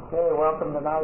Okay, welcome tonight.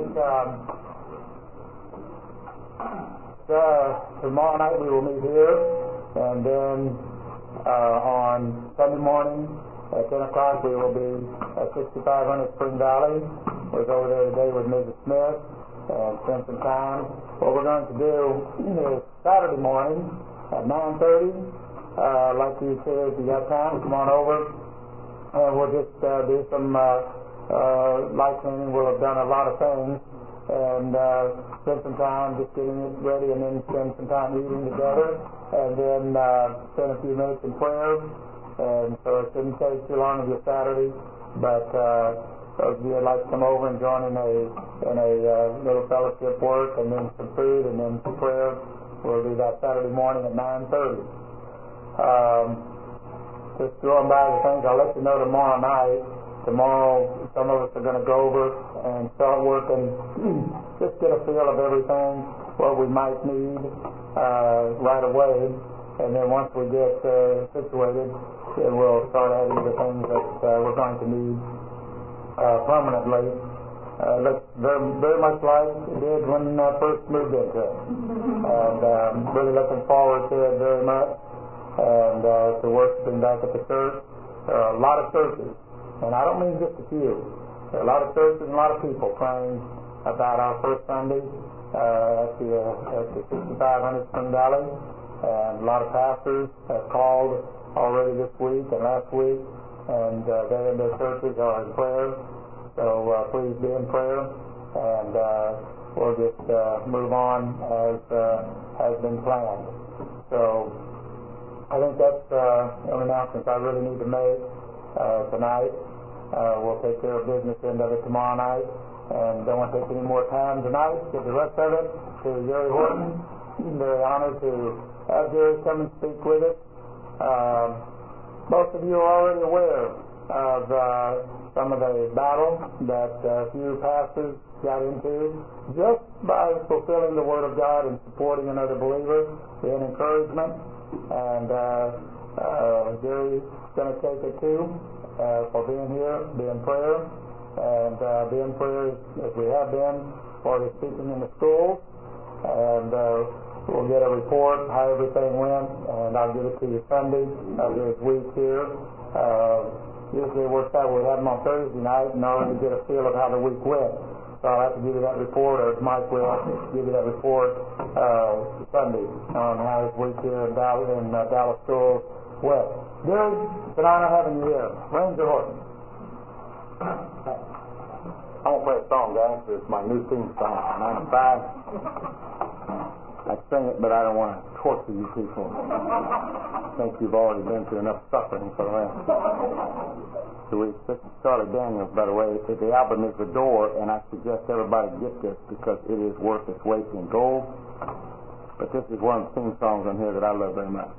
Tomorrow night we will meet here, and then on Sunday morning at 10 o'clock we will be at 6500 Spring Valley. I was over there today with Mrs. Smith and spend some time. What we're going to do is Saturday morning at 9:30. Like you said, if you got time, come on over, and we'll just do some light cleaning. We'll have done a lot of things, and spend some time just getting it ready, and then spend some time eating together, and then spend a few minutes in prayer. And so it shouldn't take too long of your Saturday, but those of you would like to come over and join in a little fellowship work, and then some food, and then some prayer, we'll do that Saturday morning at 9:30. Just going by the things, I'll let you know tomorrow night. Tomorrow, some of us are going to go over and start working, just get a feel of everything, what we might need right away. And then once we get situated, then we'll start adding the things that we're going to need permanently. Looks very much like it did when I first moved into it. And really looking forward to it very much. And to worshiping back at the church. There are a lot of churches. And I don't mean just a few. There are a lot of churches and a lot of people praying about our first Sunday at the 6500 Spring Valley. And a lot of pastors have called already this week and last week, and they and their churches are in prayer. So please be in prayer, and we'll just move on as has been planned. So I think that's an announcement I really need to make tonight. We'll take care of business end of it tomorrow night, and don't want to take any more time tonight. Give the rest of it to Jerry Horton. I'm very honored to have Jerry come and speak with us. Most of you are already aware of some of the battle that a few pastors got into just by fulfilling the Word of God and supporting another believer in encouragement. And Jerry's going to take it too. For being here, be in prayer, and be in prayer as we have been for his speaking in the schools, and we'll get a report how everything went, and I'll give it to you Sunday of his week here. Usually it works out we have him on Thursday night in order to get a feel of how the week went. So I'll have to give you that report, or Mike will give you that report Sunday on how his week here in Dallas schools went. Gary, it's an honor having you here. Ranger Horton. I won't play a song, guys. It's my new theme song. 9 to 5. I sing it, but I don't want to torture you people. I think you've already been through enough suffering for the rest. So this is Charlie Daniels, by the way. The album is The Door, and I suggest everybody get this because it is worth its weight in gold. But this is one of the theme songs on here that I love very much.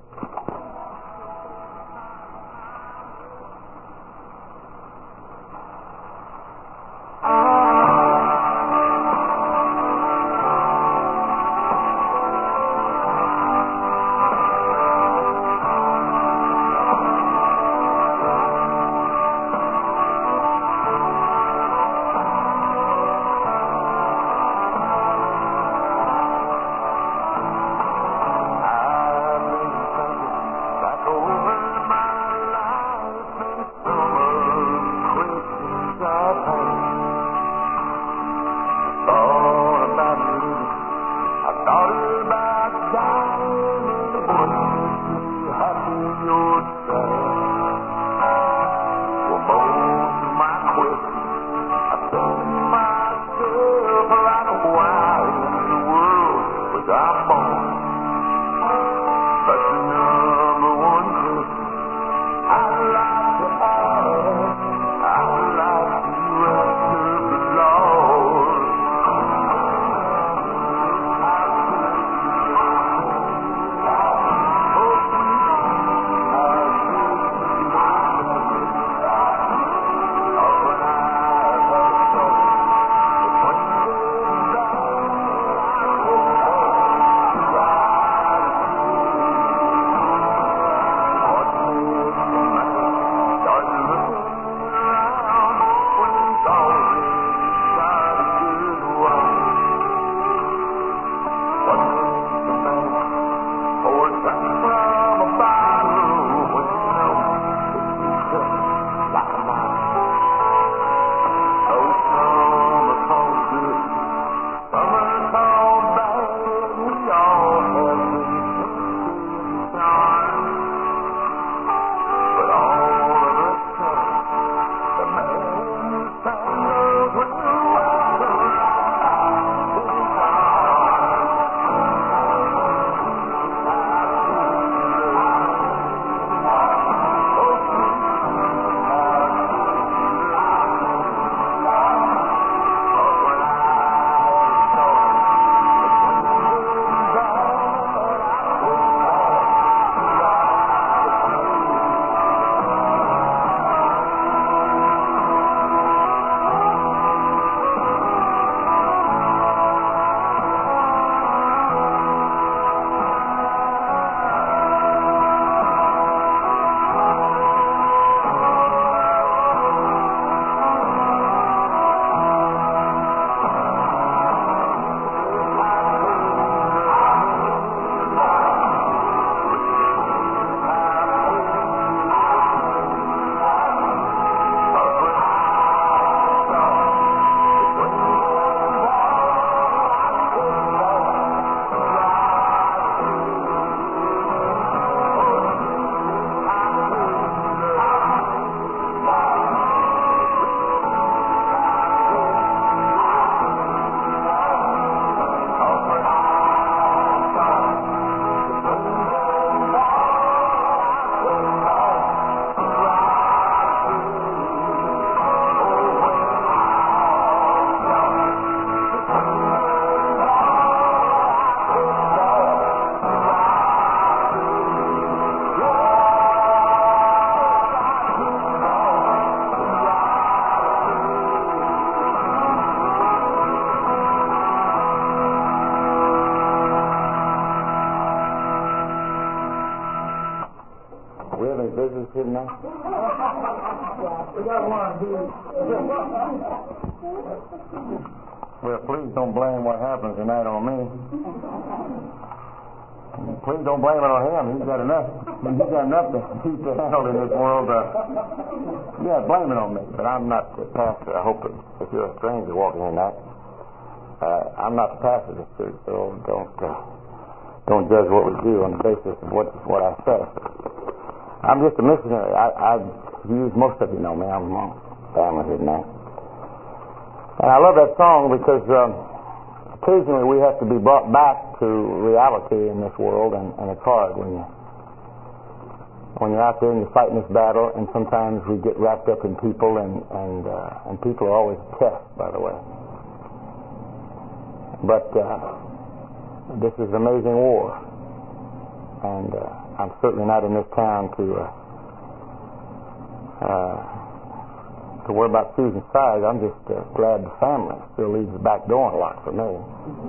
who's sitting there? We got one. Well, please don't blame what happens tonight on me. Please don't blame it on him. He's got enough to keep to handle in this world. Yeah, blame it on me. But I'm not the pastor. I hope that if you're a stranger walking in tonight, I'm not the pastor of this church, so don't judge what we do on the basis of what I say. I'm just a missionary. I've used, most of you know me. I'm a family here now. And I love that song because occasionally we have to be brought back to reality in this world, and it's hard when you're out there and you're fighting this battle, and sometimes we get wrapped up in people, and people are always a test, by the way. But this is an amazing war, and I'm certainly not in this town to worry about choosing sides. I'm just glad the family still leaves the back door unlocked for me.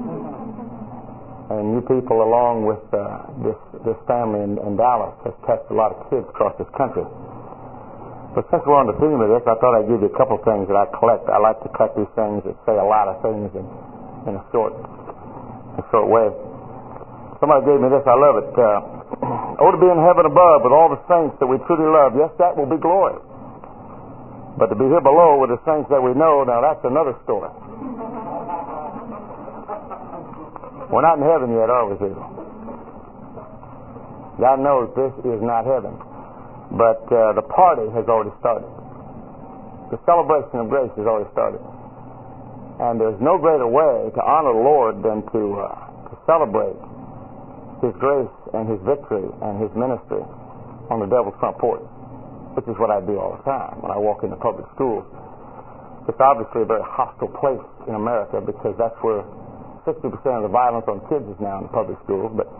And you people, along with this family in Dallas, has touched a lot of kids across this country. But since we're on the theme of this, I thought I'd give you a couple of things that I collect. I like to collect these things that say a lot of things in a short way. Somebody gave me this. I love it. Oh, to be in heaven above with all the saints that we truly love. Yes, that will be glory. But to be here below with the saints that we know, now that's another story. We're not in heaven yet, are we, people? God knows this is not heaven. But the party has already started. The celebration of grace has already started. And there's no greater way to honor the Lord than to celebrate His grace and His victory and His ministry on the devil's front porch, which is what I do all the time when I walk into public schools. It's obviously a very hostile place in America because that's where 60% of the violence on kids is now in the public schools. But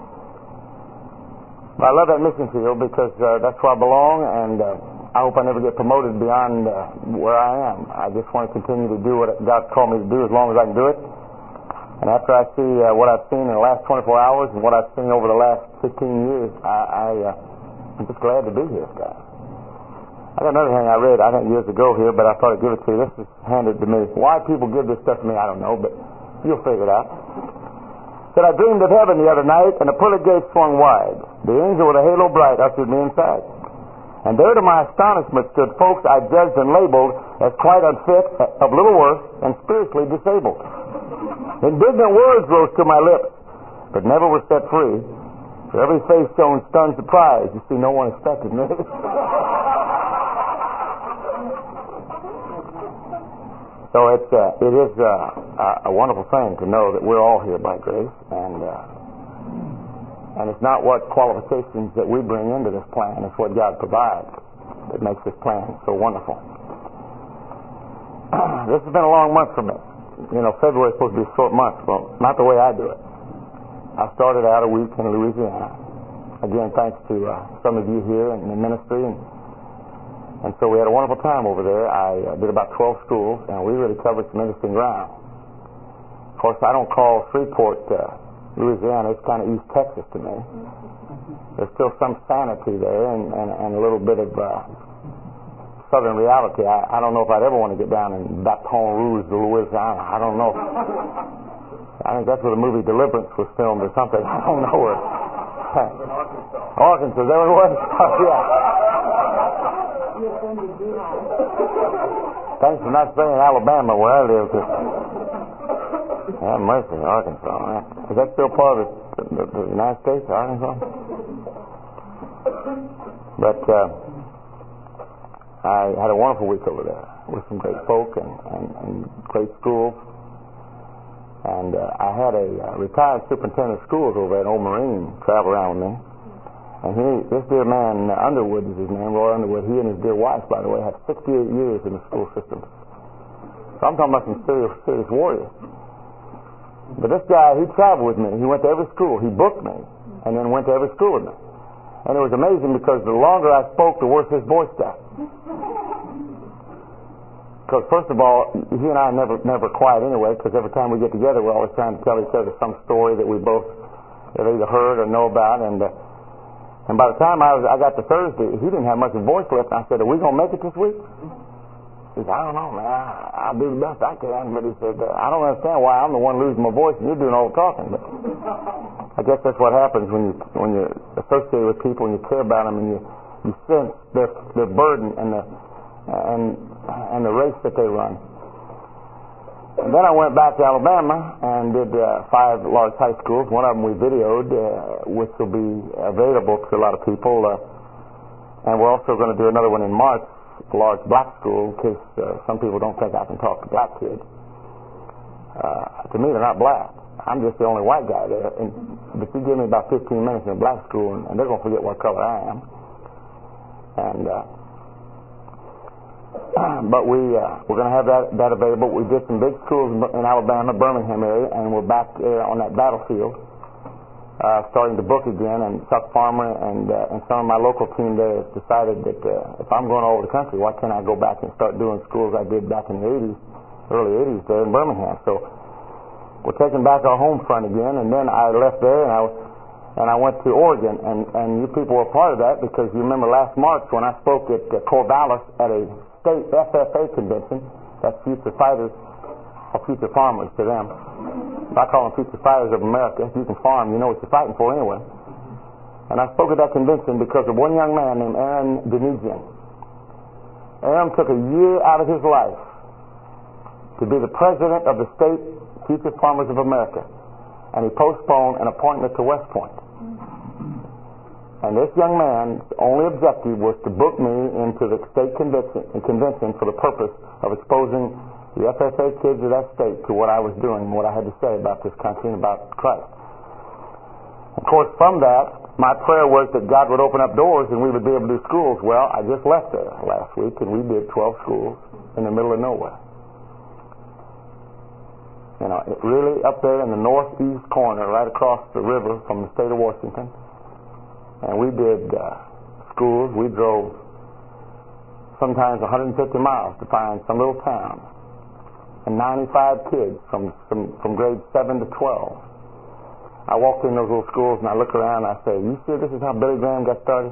I love that mission field because that's where I belong, and I hope I never get promoted beyond where I am. I just want to continue to do what God called me to do as long as I can do it. And after I see what I've seen in the last 24 hours and what I've seen over the last 15 years, I'm just glad to be here, guys. I got another thing I read, I think years ago here, but I thought I'd give it to you. This is handed to me. Why people give this stuff to me, I don't know, but you'll figure it out. Said, I dreamed of heaven the other night, and the pearly gates swung wide. The angel with a halo bright ushered me inside. And there to my astonishment stood folks I judged and labeled as quite unfit, of little worth, and spiritually disabled. Indignant words rose to my lips, but never were set free. For every face shown stunned surprise. You see, no one expected me. So it is a wonderful thing to know that we're all here by grace, and it's not what qualifications that we bring into this plan, it's what God provides that makes this plan so wonderful. This has been a long month for me. You know, February is supposed to be a short month. Well, not the way I do it. I started out a week in Louisiana. Again, thanks to some of you here in the ministry, and so we had a wonderful time over there. I did about 12 schools, and we really covered some interesting ground. Of course, I don't call Shreveport, Louisiana. It's kind of East Texas to me. There's still some sanity there and a little bit of southern reality. I don't know if I'd ever want to get down in Baton Rouge, Louisiana. I don't know. I think that's where the movie Deliverance was filmed or something. I don't know where. Arkansas, there it was? Oh, yeah. Thanks for not saying Alabama where I live. Yeah, mercy, Arkansas. Man. Is that still part of the United States, Arkansas? But I had a wonderful week over there with some great folk and great schools. And I had a retired superintendent of schools over at Old Marine travel around with me. And this dear man, Underwood is his name, Roy Underwood, he and his dear wife, by the way, had 68 years in the school system. So I'm talking about some serious warriors. But this guy, he traveled with me. He went to every school. He booked me and then went to every school with me. And it was amazing because the longer I spoke, the worse his voice got. Because first of all, he and I are never quiet anyway, because every time we get together, we're always trying to tell each other some story that we both have either heard or know about. And And by the time I got to Thursday, he didn't have much of a voice left. I said, "Are we going to make it this week?" He said, "I don't know, man. I'll do the best I can." But he said, "I don't understand why I'm the one losing my voice and you're doing all the talking." But I guess that's what happens when you're associated with people and you care about them and you sense their burden and the race that they run. And then I went back to Alabama and did 5 large high schools. One of them we videoed, which will be available to a lot of people. And we're also going to do another one in March, a large black school, in case some people don't think I can talk to black kids. To me, they're not black. I'm just the only white guy there. But you give me about 15 minutes in a black school, and they're going to forget what color I am. And but we're going to have that available. We did some big schools in Alabama, Birmingham area, and we're back on that battlefield, starting to book again. And Chuck Farmer and some of my local team there has decided that if I'm going all over the country, why can't I go back and start doing schools I did back in the 80s, early 80s there in Birmingham. So we're taking back our home front again. And then I left there and I went to Oregon, and you people were part of that because you remember last March when I spoke at Corvallis at a state FFA convention. That's Future Fighters or Future Farmers to them. I call them Future Fighters of America. If you can farm, you know what you're fighting for anyway. And I spoke at that convention because of one young man named Aaron Denizian. Aaron took a year out of his life to be the president of the state Future Farmers of America, and he postponed an appointment to West Point. And this young man's only objective was to book me into the state convention for the purpose of exposing the FFA kids of that state to what I was doing and what I had to say about this country and about Christ. Of course, from that, my prayer was that God would open up doors and we would be able to do schools. Well, I just left there last week and we did 12 schools in the middle of nowhere. You know, really up there in the northeast corner, right across the river from the state of Washington. And we did schools. We drove sometimes 150 miles to find some little town. And 95 kids from grades 7 to 12. I walked in those little schools and I look around and I say, "You sure this is how Billy Graham got started?"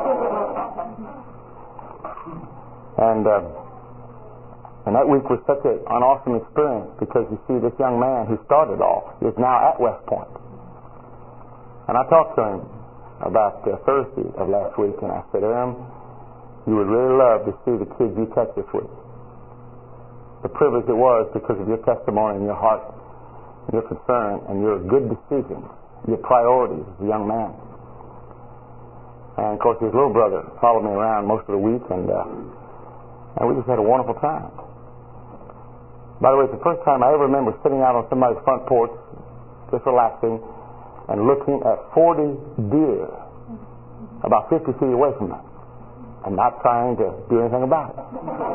And that week was such an awesome experience because you see this young man who started all is now at West Point. And I talked to him about Thursday of last week, and I said, "Aaron, you would really love to see the kids you touch this week. The privilege it was because of your testimony and your heart, and your concern, and your good decisions, your priorities as a young man." And of course, his little brother followed me around most of the week, and we just had a wonderful time. By the way, it's the first time I ever remember sitting out on somebody's front porch, just relaxing, and looking at 40 deer about 50 feet away from them and not trying to do anything about it.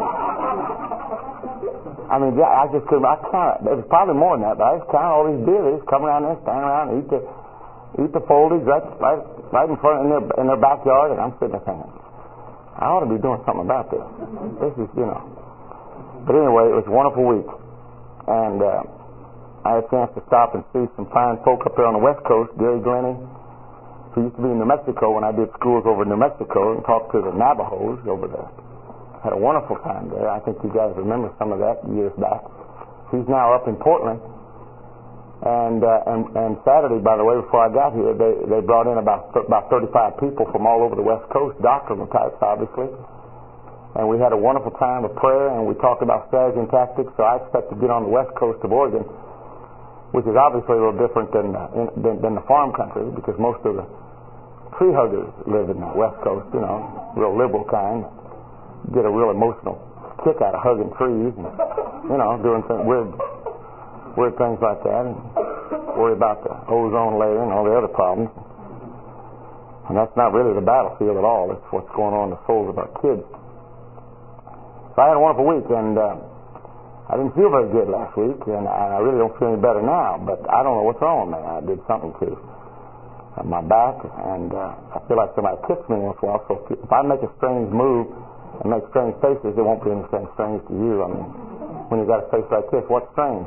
I mean, yeah, I just couldn't. I counted. It was probably more than that, but I just counted all these deer. They just come around there, stand around, and eat the foliage right in front in their backyard, and I'm sitting there thinking, I ought to be doing something about this. This is, you know. But anyway, it was a wonderful week, and I had a chance to stop and see some fine folk up there on the West Coast. Gary Glennie, who used to be in New Mexico when I did schools over in New Mexico, and talked to the Navajos over there. Had a wonderful time there. I think you guys remember some of that years back. He's now up in Portland. And Saturday, by the way, before I got here, they brought in about 35 people from all over the West Coast, doctrinal types, obviously. And we had a wonderful time of prayer, and we talked about strategy and tactics. So I expect to get on the West Coast of Oregon, which is obviously a little different than the farm country, because most of the tree huggers live in the West Coast, you know, real liberal kind. Get a real emotional kick out of hugging trees and, you know, doing some weird things like that, and worry about the ozone layer and all the other problems. And that's not really the battlefield at all. It's what's going on in the souls of our kids. So I had a wonderful week, and I didn't feel very good last week, and I really don't feel any better now, but I don't know what's wrong with me. I did something to my back, and I feel like somebody kicks me once in a while. So if I make a strange move and make strange faces, it won't be anything strange to you. I mean, when you got a face like this, what's strange?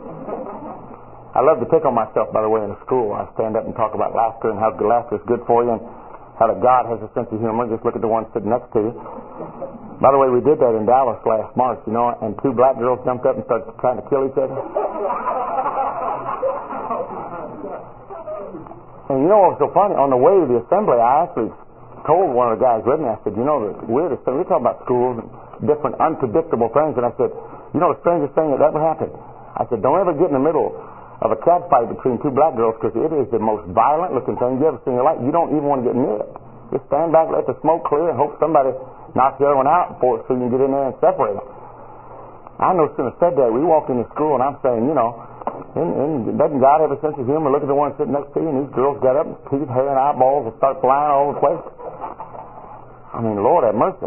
I love to pick on myself, by the way, in the school. I stand up and talk about laughter and how laughter is good for you, and how that God has a sense of humor. Just look at the one sitting next to you. By the way, we did that in Dallas last March, you know, and 2 black girls jumped up and started trying to kill each other. And you know what was so funny? On the way to the assembly, I actually told one of the guys with me, I said, you know, the weirdest thing, we talk about schools and different unpredictable things, and I said, you know, the strangest thing that ever happened? I said, don't ever get in the middle of a cat fight between 2 black girls, because it is the most violent looking thing you ever seen in your life. You don't even want to get near it. Just stand back, let the smoke clear, and hope somebody knocks the other one out before so you can get in there and separate them. I no sooner said that, we walked into school, and I'm saying, you know, doesn't God have a sense of humor? Look at the one sitting next to you, and these girls got up, and teeth, hair, and eyeballs will start flying all over the place. I mean, Lord have mercy.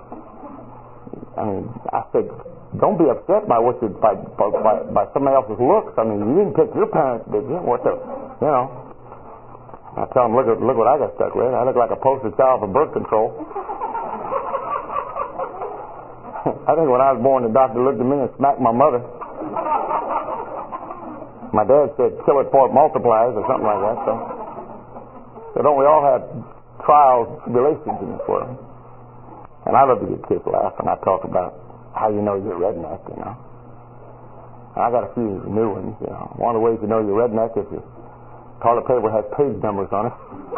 I said, don't be upset by what by somebody else's looks. I mean, you didn't pick your parents, did you? What the, you know? I tell them, look what I got stuck with. I look like a poster child for birth control. I think when I was born, the doctor looked at me and smacked my mother. My dad said, kill it before it multiplies, or something like that. So don't we all have trials, tribulations in this world? And I love to get kids laughing. I talk about how you know you're a redneck, you know. I got a few new ones, you know. One of the ways you know you're a redneck is your toilet paper has page numbers on it.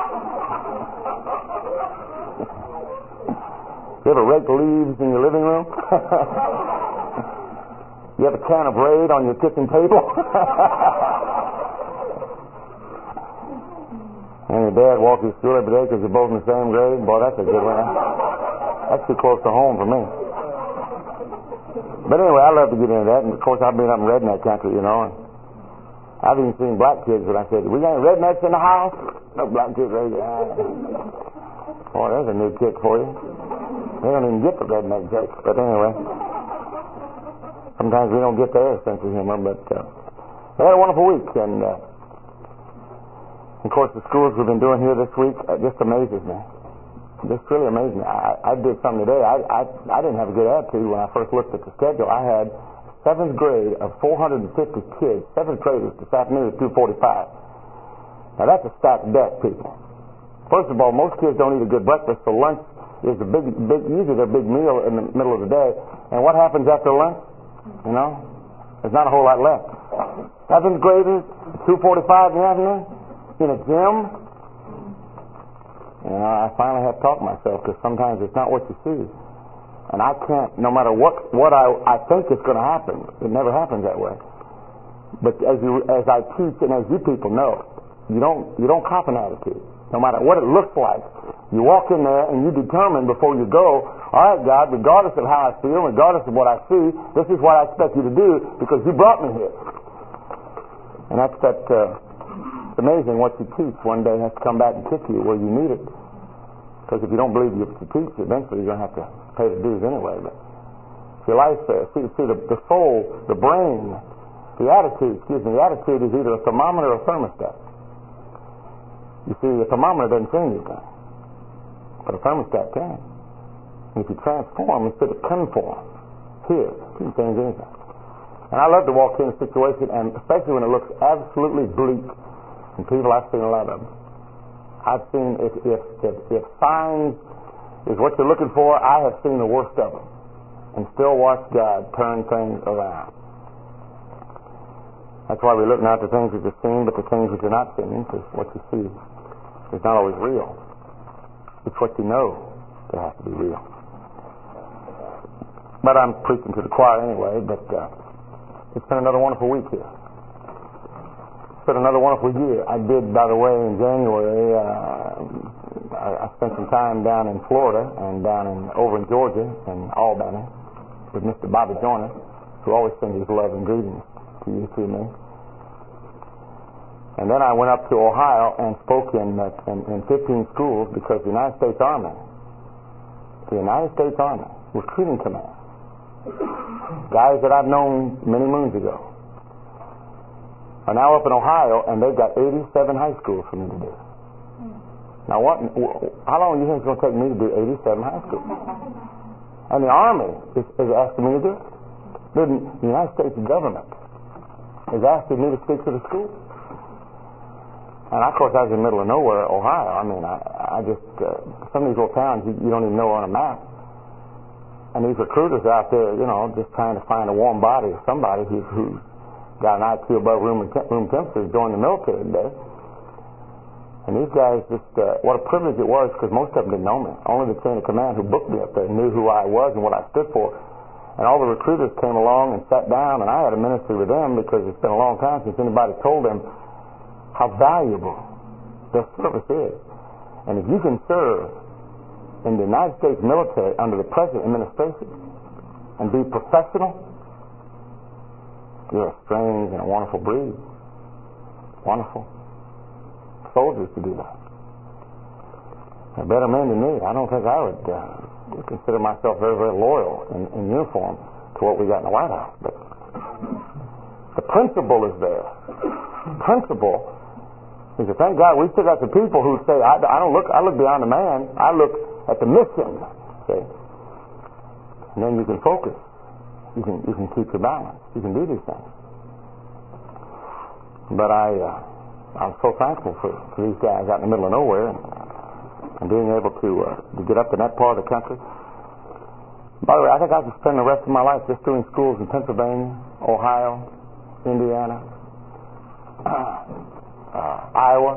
You ever rake leaves in your living room? You have a can of Raid on your kitchen table? And your dad walks you to school every day because you're both in the same grade? Boy, that's a good one. That's too close to home for me. But anyway, I love to get into that. And of course, I've been up in redneck country, you know. And I've even seen black kids when I said, we got any rednecks in the house? No black kids raised their hand. Boy, there's a new kick for you. They don't even get the redneck jokes. But anyway, sometimes we don't get their sense of humor. But we had a wonderful week. And of course, the schools we've been doing here this week just amazes me. Just really amazes me. I did something today. I didn't have a good attitude when I first looked at the schedule. I had 7th grade of 450 kids, 7th graders this afternoon at 2:45. Now that's a stacked deck, people. First of all, most kids don't eat a good breakfast, so lunch is usually their big meal in the middle of the day. And what happens after lunch? You know, there's not a whole lot left. 7th graders, 2:45 in the afternoon, in a gym. You know, I finally have to talk to myself, because sometimes it's not what you see. And I can't, no matter what I think is going to happen, it never happens that way. But as I teach and as you people know, you don't cop an attitude. No matter what it looks like, you walk in there and you determine before you go, all right, God, regardless of how I feel, regardless of what I see, this is what I expect you to do because you brought me here. And it's amazing what you teach one day has to come back and kick you where you need it. Because if you don't believe you teach, eventually you're going to have to pay the dues anyway. But your life, see the soul, the brain, the attitude is either a thermometer or a thermostat. You see, a thermometer doesn't see anything, but a thermostat can. And if you transform instead of conform, here, you can change anything. And I love to walk in a situation, and especially when it looks absolutely bleak, and people, I've seen a lot of them. I've seen, if signs is what you're looking for, I have seen the worst of them, and still watch God turn things around. That's why we look not at the things that you're seeing, but the things that you're not seeing, because what you see is not always real. It's what you know that has to be real. But I'm preaching to the choir anyway, but it's been another wonderful week here. It's been another wonderful year. I did, by the way, in January, I spent some time down in Florida and over in Georgia and Albany with Mr. Bobby Joyner, who always sends his love and greetings to you, to me. And then I went up to Ohio and spoke in 15 schools because the United States Army recruiting command, guys that I've known many moons ago, are now up in Ohio, and they've got 87 high schools for me to do. Now, how long do you think it's going to take me to do 87 high schools? And the Army is asking me to do it. The United States government is asking me to speak to the school. And of course, I was in the middle of nowhere, Ohio. I mean, I just, some of these little towns you don't even know on a map. And these recruiters out there, you know, just trying to find a warm body or somebody who's got an IQ above room temperature to join the military today. And these guys just, what a privilege it was, because most of them didn't know me. Only the chain of command who booked me up there knew who I was and what I stood for. And all the recruiters came along and sat down, and I had a ministry with them because it's been a long time since anybody told them how valuable their service is. And if you can serve in the United States military under the present administration and be professional, you're a strange and a wonderful breed. Wonderful. Soldiers to do that. They're better men than me. I don't think I would consider myself very, very loyal in uniform to what we got in the White House. But the principle is there. The principle is that, thank God, we still got the people who say, I look beyond the man. I look at the mission. See? And then you can focus. You can keep your balance. You can do these things. But I'm so thankful for these guys out in the middle of nowhere and being able to get up in that part of the country. By the way, I think I could spend the rest of my life just doing schools in Pennsylvania, Ohio, Indiana, Iowa.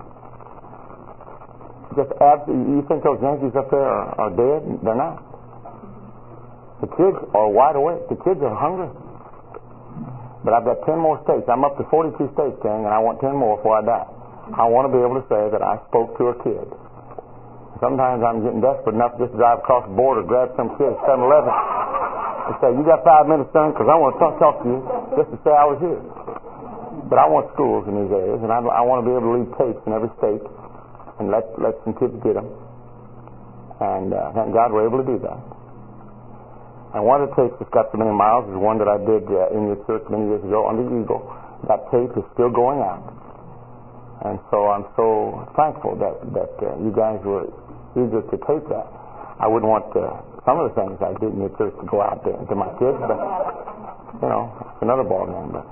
Just absolutely, you think those Yankees up there are dead? They're not. The kids are wide awake. The kids are hungry. But I've got 10 more states. I'm up to 42 states, gang, and I want 10 more before I die. I want to be able to say that I spoke to a kid. Sometimes I'm getting desperate enough just to drive across the border, grab some kid at 7-Eleven, and say, "You got 5 minutes, son, because I want to talk to you," just to say I was here. But I want schools in these areas, and I want to be able to leave tapes in every state and let some kids get them. And thank God we're able to do that. And one of the tapes that's got so many miles is one that I did in your church many years ago under Eagle. That tape is still going out. And so I'm so thankful that you guys were eager to tape that. I wouldn't want some of the things I did in your church to go out there to my kids, but, you know, it's another ballgame. But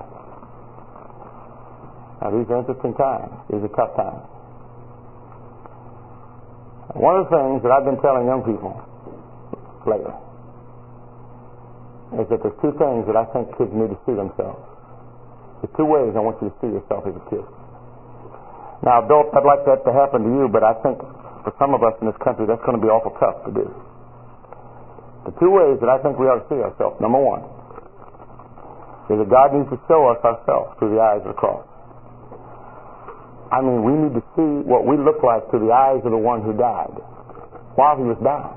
now, these are interesting times. These are tough times. One of the things that I've been telling young people lately is that there's 2 things that I think kids need to see themselves. There's 2 ways I want you to see yourself as a kid. Now, adults, I'd like that to happen to you, but I think for some of us in this country, that's going to be awful tough to do. The 2 ways that I think we ought to see ourselves. Number 1 is that God needs to show us ourselves through the eyes of the cross. I mean, we need to see what we look like through the eyes of the one who died while he was dying.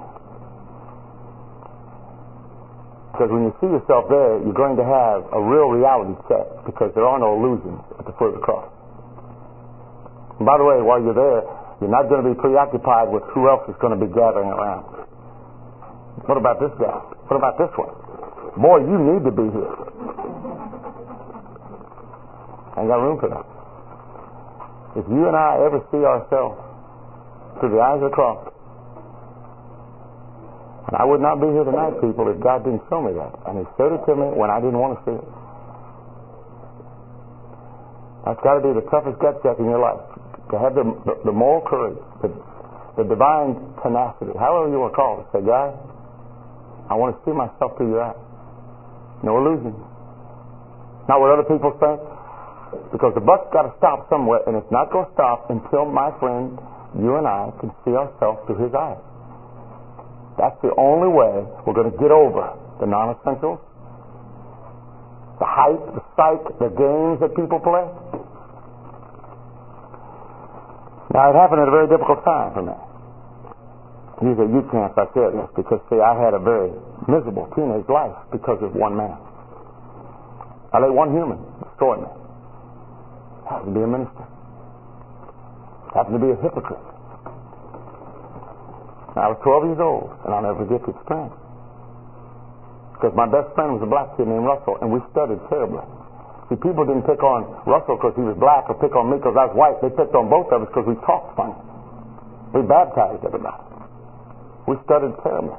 Because when you see yourself there, you're going to have a real reality check, because there are no illusions at the foot of the cross. And by the way, while you're there, you're not going to be preoccupied with who else is going to be gathering around. What about this guy? What about this one? Boy, you need to be here. Ain't got room for that. If you and I ever see ourselves through the eyes of the cross, and I would not be here tonight, people, if God didn't show me that. And he showed it to me when I didn't want to see it. That's got to be the toughest gut check in your life. To have the moral courage, the divine tenacity, however you want to call it. Say, God, I want to see myself through your eyes. No illusion. Not what other people think. Because the buck's got to stop somewhere, and it's not going to stop until, my friend, you and I can see ourselves through his eyes. That's the only way we're going to get over the non-essentials, the hype, the psych, the games that people play. Now, it happened at a very difficult time for me. Usually at youth camps I share this because, see, I had a very miserable teenage life because of one man. I let one human destroy me. Happened to be a minister. Happened to be a hypocrite. I was 12 years old, and I'll never forget the experience. Because my best friend was a black kid named Russell, and we studied terribly. See, people didn't pick on Russell because he was black or pick on me because I was white. They picked on both of us because we talked funny. We baptized everybody. We studied terribly.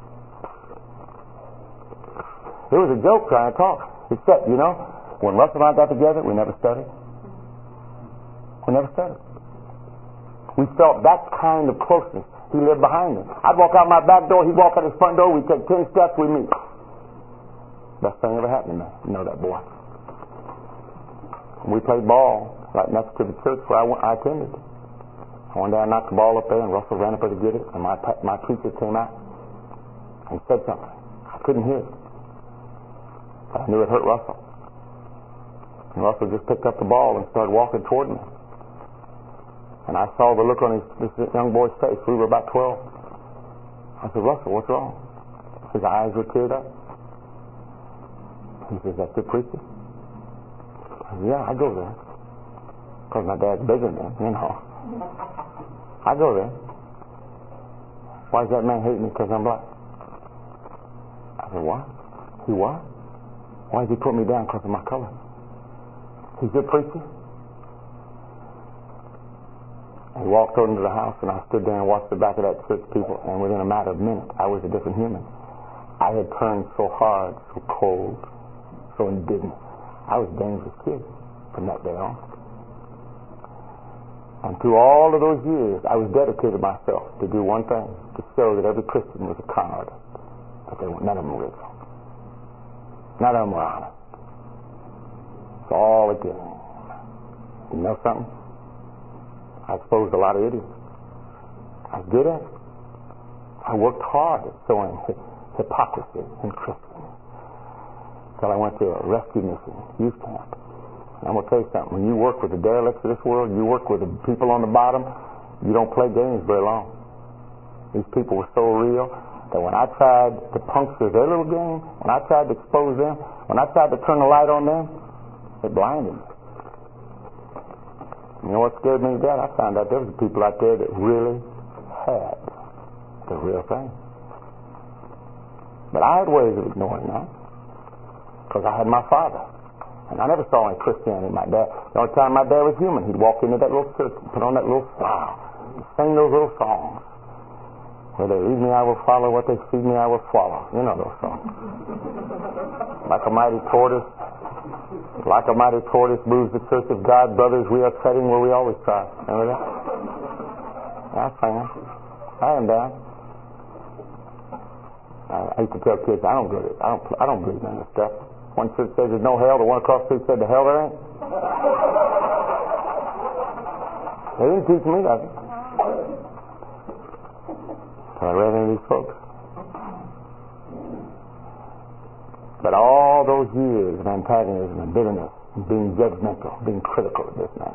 It was a joke trying to talk. Except, you know, when Russell and I got together, we never studied. We never said it. We felt that kind of closeness. He lived behind me. I'd walk out my back door, he'd walk out his front door, we'd take 10 steps, we'd meet. Best thing ever happened to me. You know that boy. We played ball right next to the church where I attended. One day I knocked the ball up there and Russell ran up there to get it, and my teacher came out and said something. I couldn't hear it, but I knew it hurt Russell. And Russell just picked up the ball and started walking toward me. And I saw the look on this young boy's face. We were about 12. I said, Russell, what's wrong? His eyes were teared up. He says, that's the preacher? I said, yeah, I go there. Because my dad's bigger than him, you know. I go there. Why does that man hate me because I'm black? I said, what? He what? Why does he put me down because of my color? He's your preacher? I walked over into the house and I stood there and watched the back of that church people, and within a matter of minutes I was a different human. I had turned so hard, so cold, so indignant. I was a dangerous kid from that day on. And through all of those years I was dedicated myself to do one thing, to show that every Christian was a con artist. But none of them were real. None of them were honest. It's all a game. You know something? I exposed a lot of idiots. I was good at it. I worked hard at showing hypocrisy in Christians. Until I went to a rescue mission, youth camp. And I'm going to tell you something. When you work with the derelicts of this world, you work with the people on the bottom, you don't play games very long. These people were so real that when I tried to puncture their little game, when I tried to expose them, when I tried to turn the light on them, it blinded me. You know what scared me to death? I found out there was people out there that really had the real thing. But I had ways of ignoring that because I had my father. And I never saw any Christianity in my dad. The only time my dad was human, he'd walk into that little church and put on that little smile and sing those little songs. Where they lead me, I will follow. What they feed me, I will swallow. You know those songs. Like a mighty tortoise moves the church of God. Brothers, we are treading where we always try. Remember that? I sang it. I am down. I used to tell kids, I don't believe in this stuff. One church says there's no hell, the one across the street said the hell there ain't. They didn't teach me nothing. So I read into these folks. But all those years of antagonism and bitterness, and being judgmental, being critical of this man,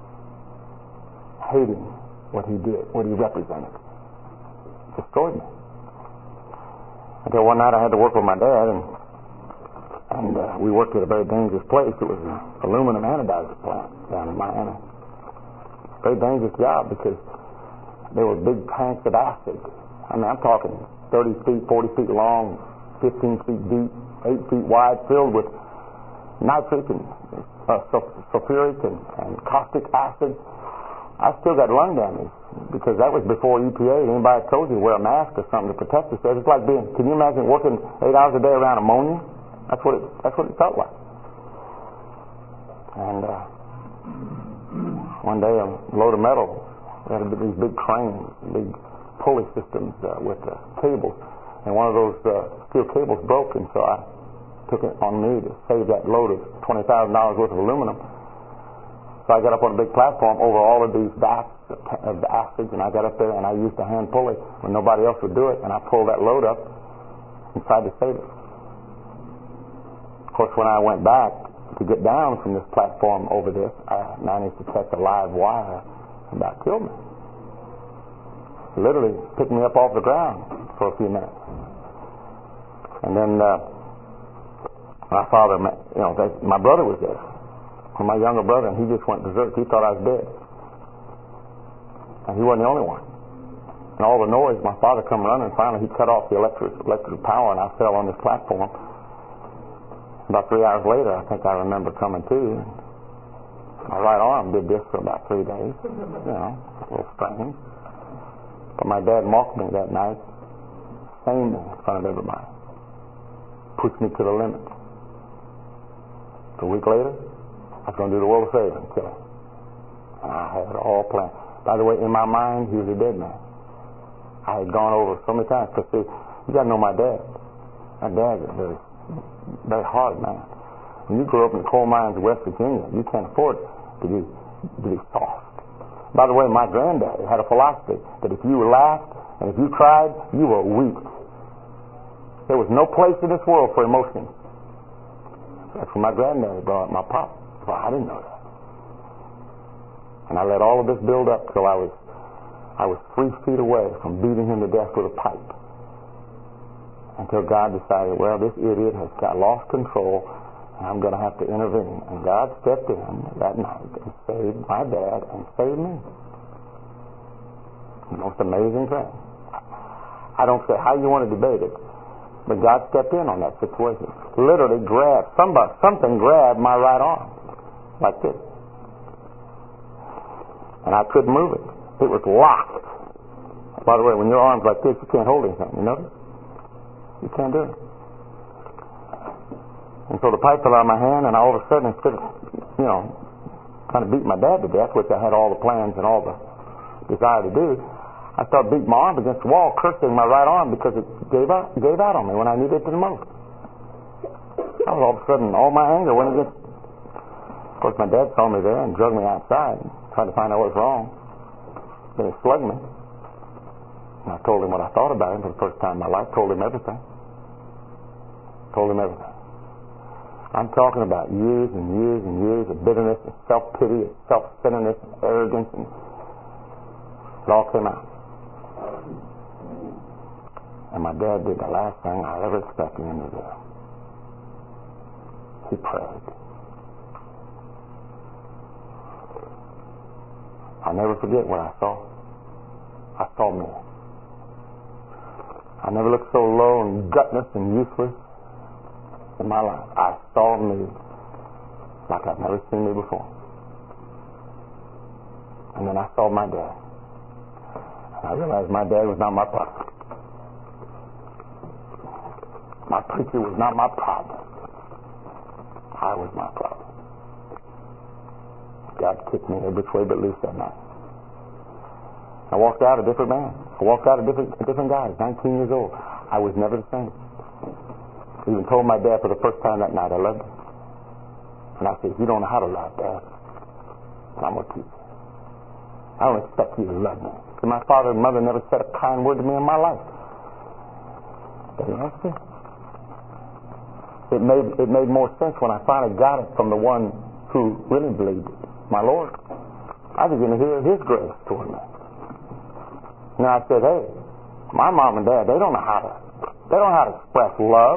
hating what he did, what he represented, destroyed me. Until one night I had to work with my dad, and we worked at a very dangerous place. It was an aluminum anodizer plant down in Miami. Very dangerous job because there were big tanks of acid. I mean, I'm talking 30 feet, 40 feet long, 15 feet deep, 8 feet wide, filled with nitric and sulfuric and caustic acid. I still got lung damage because that was before EPA. Anybody told you to wear a mask or something to protect yourself? It's like being, can you imagine working 8 hours a day around ammonia? That's what it felt like. And one day a load of metal, we had these big cranes, big pulley systems with cables, and one of those steel cables broke, and so I took it on me to save that load of $20,000 worth of aluminum. So I got up on a big platform over all of these vats of the acids, and I got up there and I used a hand pulley when nobody else would do it, and I pulled that load up and tried to save it. Of course, when I went back to get down from this platform over this, I managed to catch a live wire and about killed me. Literally picked me up off the ground for a few minutes. And then my father, my brother was there, my younger brother, and he just went berserk. He thought I was dead. And he wasn't the only one. And all the noise, my father come running, and finally he cut off the electric power, and I fell on this platform. About 3 hours later, I think I remember coming to. My right arm did this for about 3 days. A little strange. But my dad mocked me that night, shamed me in front of everybody, pushed me to the limit. A week later, I was going to do the world a favor and kill him. And I had it all planned. By the way, in my mind, he was a dead man. I had gone over so many times. Because, see, you got to know my dad. My dad is a very, very hard man. When you grow up in the coal mines of West Virginia, you can't afford to be soft. By the way, my granddad had a philosophy that if you laughed and if you cried, you were weak. There was no place in this world for emotion. That's when my granddad brought up my pop. Well, I didn't know that. And I let all of this build up till I was 3 feet away from beating him to death with a pipe. Until God decided, well, this idiot has lost control, and I'm going to have to intervene. And God stepped in that night and saved my dad and saved me. The most amazing thing. I don't care how you want to debate it, but God stepped in on that situation. Literally something grabbed my right arm, like this. And I couldn't move it. It was locked. By the way, when your arm's like this, you can't hold anything, you notice? You can't do it. And so the pipe fell out of my hand, and all of a sudden, instead of, trying to beat my dad to death, which I had all the plans and all the desire to do, I started beating my arm against the wall, cursing my right arm because it gave out on me when I needed it the most. All of a sudden, all my anger went against. Of course, my dad saw me there and dragged me outside, trying to find out what was wrong. Then he slugged me. And I told him what I thought about him for the first time in my life. Told him everything. I'm talking about years and years and years of bitterness and self-pity and self-centeredness and arrogance, and it all came out. And my dad did the last thing I ever expected him to do. He prayed. I'll never forget what I saw. I saw me. I never looked so low and gutless and useless in my life. I saw me like I've never seen me before. And then I saw my dad. And I realized my dad was not my problem. My preacher was not my problem. I was my problem. God kicked me every way but loose that night. I walked out a different man. I walked out a different guy. 19 years old. I was never the same. I even told my dad for the first time that night I loved him. And I said, you don't know how to love, Dad. And I'm going to teach you. I don't expect you to love me. Because my father and mother never said a kind word to me in my life. But you know, it made more sense when I finally got it from the one who really believed it, my Lord. I was going to hear His grace toward me. And I said, hey, my mom and dad, they don't know how to express love.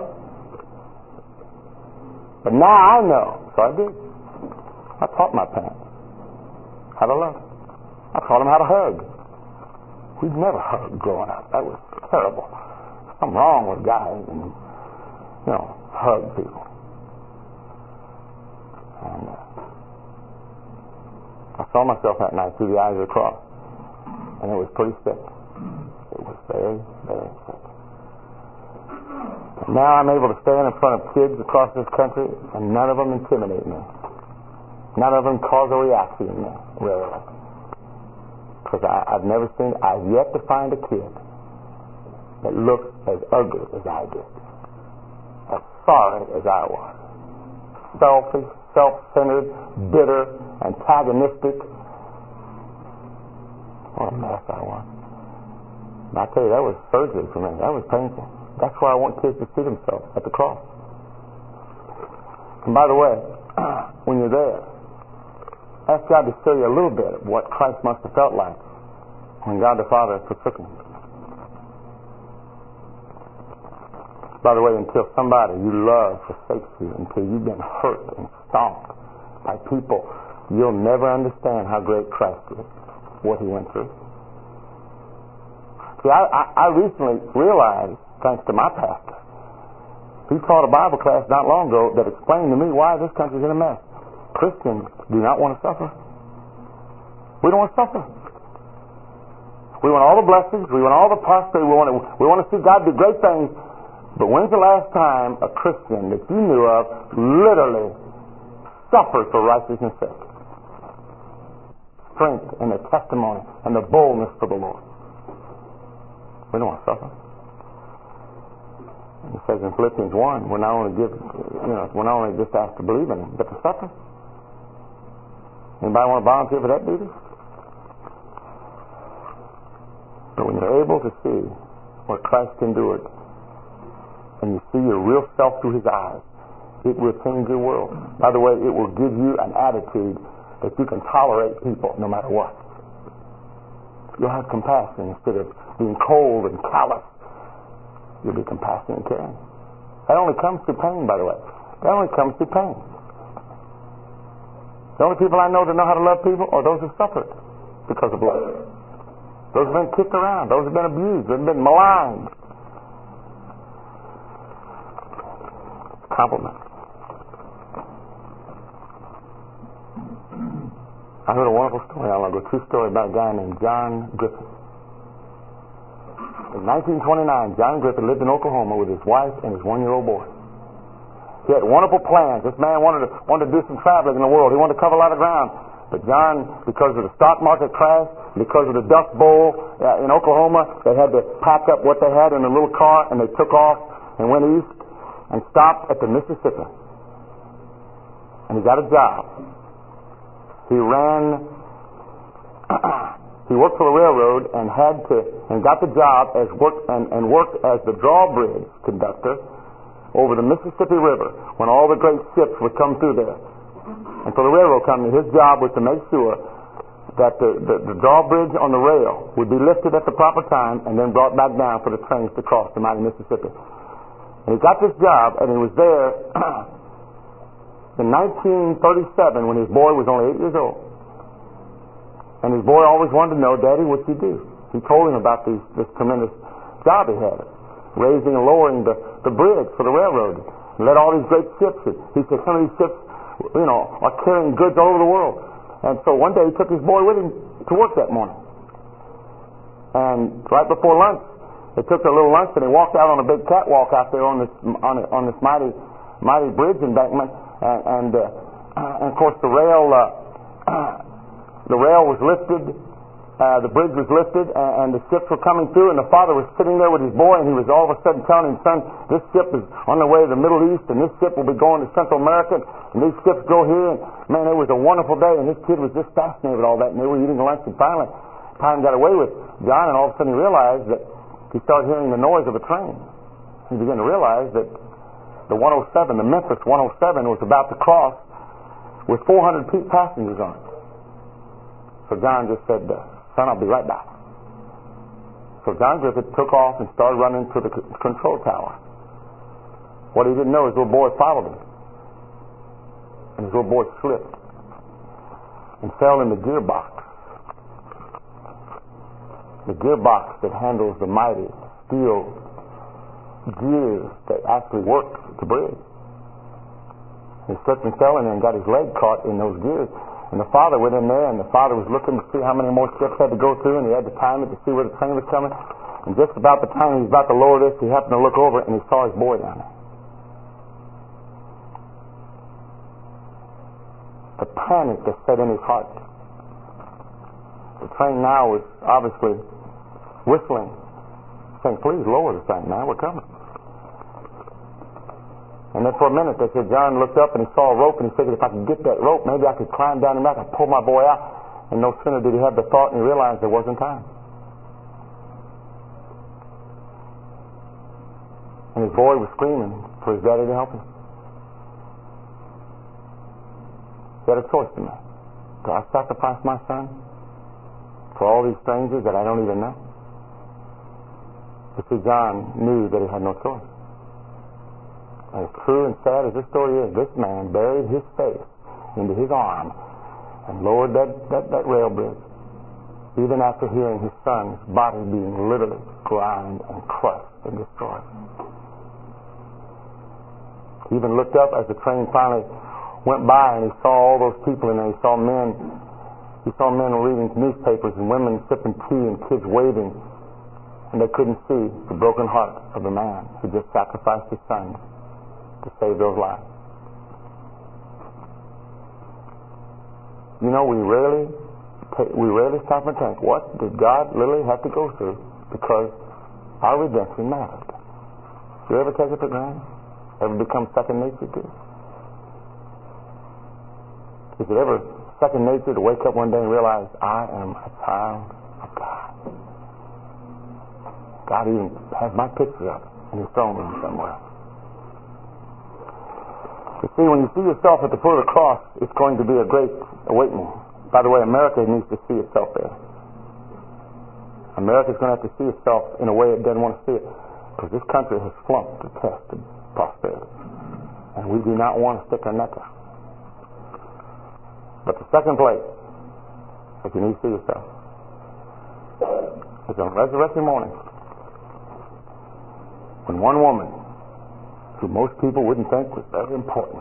But now I know. So I did. I taught my parents how to love. I taught them how to hug. We'd never hugged growing up. That was terrible. Something wrong with guys and, hug people. And I saw myself that night through the eyes of the cross. And it was pretty sick. It was very, very sick. And now I'm able to stand in front of kids across this country, and none of them intimidate me. None of them cause a reaction in me, rarely. Because I've yet to find a kid that looks as ugly as I did. As sorry as I was. Selfish, self-centered, bitter, antagonistic. What a mess I was. And I tell you, that was surgery for me. That was painful. That's why I want kids to see themselves at the cross. And by the way, when you're there, ask God to show you a little bit of what Christ must have felt like when God the Father forsook Him. By the way, until somebody you love forsakes you, until you've been hurt and stomped by people, you'll never understand how great Christ is, what He went through. See, I recently realized, thanks to my pastor, he taught a Bible class not long ago that explained to me why this country's in a mess. Christians do not want to suffer. We don't want to suffer. We want all the blessings. We want all the prosperity. We want to see God do great things. But when's the last time a Christian that you knew of literally suffered for righteousness' sake? strength and their testimony and their boldness for the Lord. We don't want to suffer. It says in Philippians 1, we're not only just asked to believe in Him, but to suffer. Anybody want to volunteer for that duty? But when you're able to see what Christ endured, and you see your real self through His eyes, it will change your world. By the way, it will give you an attitude that you can tolerate people no matter what. You'll have compassion instead of being cold and callous. You'll be compassionate and caring. That only comes through pain, by the way. That only comes through pain. The only people I know that know how to love people are those who suffered because of love. Those who have been kicked around. Those who have been abused. Those who have been maligned. Compliment. I heard a wonderful story. I'll go true story about a guy named John Griffith. In 1929, John Griffith lived in Oklahoma with his wife and his 1-year-old boy. He had wonderful plans. This man wanted to do some traveling in the world. He wanted to cover a lot of ground. But John, because of the stock market crash, because of the Dust Bowl in Oklahoma, they had to pack up what they had in a little car, and they took off and went east and stopped at the Mississippi. And he got a job. He worked for the railroad and got the job worked as the drawbridge conductor over the Mississippi River when all the great ships would come through there. And for the railroad company, his job was to make sure that the drawbridge on the rail would be lifted at the proper time and then brought back down for the trains to cross the mighty Mississippi. And he got this job, and he was there in 1937 when his boy was only 8 years old. And his boy always wanted to know, Daddy, what'd you do? He told him about this tremendous job he had, raising and lowering the bridge for the railroad. He led all these great ships. He said some of these ships, are carrying goods all over the world. And so one day he took his boy with him to work that morning. And right before lunch, they took their little lunch and they walked out on a big catwalk out there on this mighty bridge embankment. And of course the rail was lifted, the bridge was lifted, and the ships were coming through, and the father was sitting there with his boy, and he was all of a sudden telling him, son, this ship is on the way to the Middle East, and this ship will be going to Central America, and these ships go here, and man, it was a wonderful day, and this kid was just fascinated with all that, and they were eating lunch, and finally time got away with John, and all of a sudden he realized that he started hearing the noise of a train. He began to realize that the 107, the Memphis 107, was about to cross with 400 passengers on it. So John just said, son, I'll be right back. So John Griffith took off and started running to the control tower. What he didn't know, his little boy followed him. And his little boy slipped and fell in the gearbox. The gearbox that handles the mighty steel gears that actually work the bridge. He slipped and fell in there and got his leg caught in those gears. And the father went in there, and the father was looking to see how many more ships had to go through, and he had to time it to see where the train was coming. And just about the time he was about to lower this, he happened to look over and he saw his boy down there. The panic that set in his heart. The train now was obviously whistling, saying, please lower the thing, man, we're coming. And then for a minute, they said, John looked up and he saw a rope, and he figured if I could get that rope, maybe I could climb down the back and pull my boy out. And no sooner did he have the thought, and he realized there wasn't time. And his boy was screaming for his daddy to help him. He had a choice to make. Do I sacrifice my son for all these strangers that I don't even know? But see, John knew that he had no choice. As true and sad as this story is, this man buried his face into his arm and lowered that rail bridge, even after hearing his son's body being literally ground and crushed and destroyed. He even looked up as the train finally went by, and he saw all those people in there. He saw men reading newspapers and women sipping tea and kids waving, and they couldn't see the broken heart of the man who just sacrificed his son to save those lives. We rarely we rarely stop and think, what did God literally have to go through because our redemption mattered? Do you ever take it for granted? Ever become second nature to it? Is it ever second nature to wake up one day and realize I am a child of God? God even has my picture up in his throne room somewhere. You see, when you see yourself at the foot of the cross, it's going to be a great awakening. By the way, America needs to see itself there. America's going to have to see itself in a way it doesn't want to see it, because this country has flunked the test of prosperity, and we do not want to stick our neck out. But the second place that you need to see yourself is on resurrection morning, when one woman, who most people wouldn't think was very important,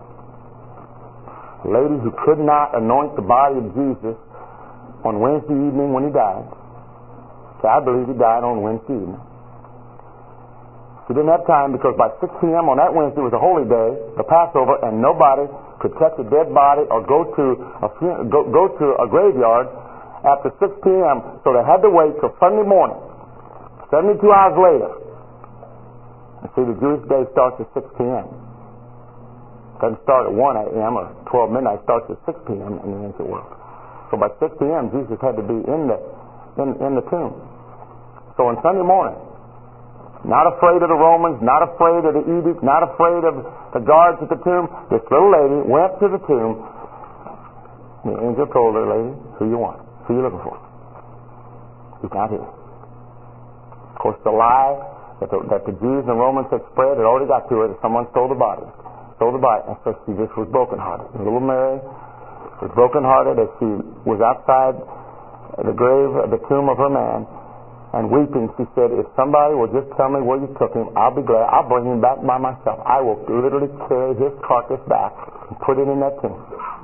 a lady who could not anoint the body of Jesus on Wednesday evening when he died. So I believe he died on Wednesday evening. She didn't have time because by 6 p.m. on that Wednesday was a holy day, the Passover, and nobody could touch a dead body or go to a graveyard after 6 p.m. So they had to wait till Sunday morning, 72 hours later. And see, the Jewish day starts at 6 p.m. It doesn't start at 1 a.m. or 12 midnight. It starts at 6 p.m. in the ancient world. So by 6 p.m. Jesus had to be in the tomb. So on Sunday morning, not afraid of the Romans, not afraid of the edict, not afraid of the guards at the tomb, this little lady went to the tomb. The angel told her, lady, who you want? Who you looking for? He's not here. Of course, the lie that the Jews and Romans had spread had already got to her that someone stole the body. And so she just was brokenhearted. And little Mary was brokenhearted as she was outside the grave, the tomb of her man, and weeping, she said, if somebody will just tell me where you took him, I'll be glad. I'll bring him back by myself. I will literally carry his carcass back and put it in that tomb.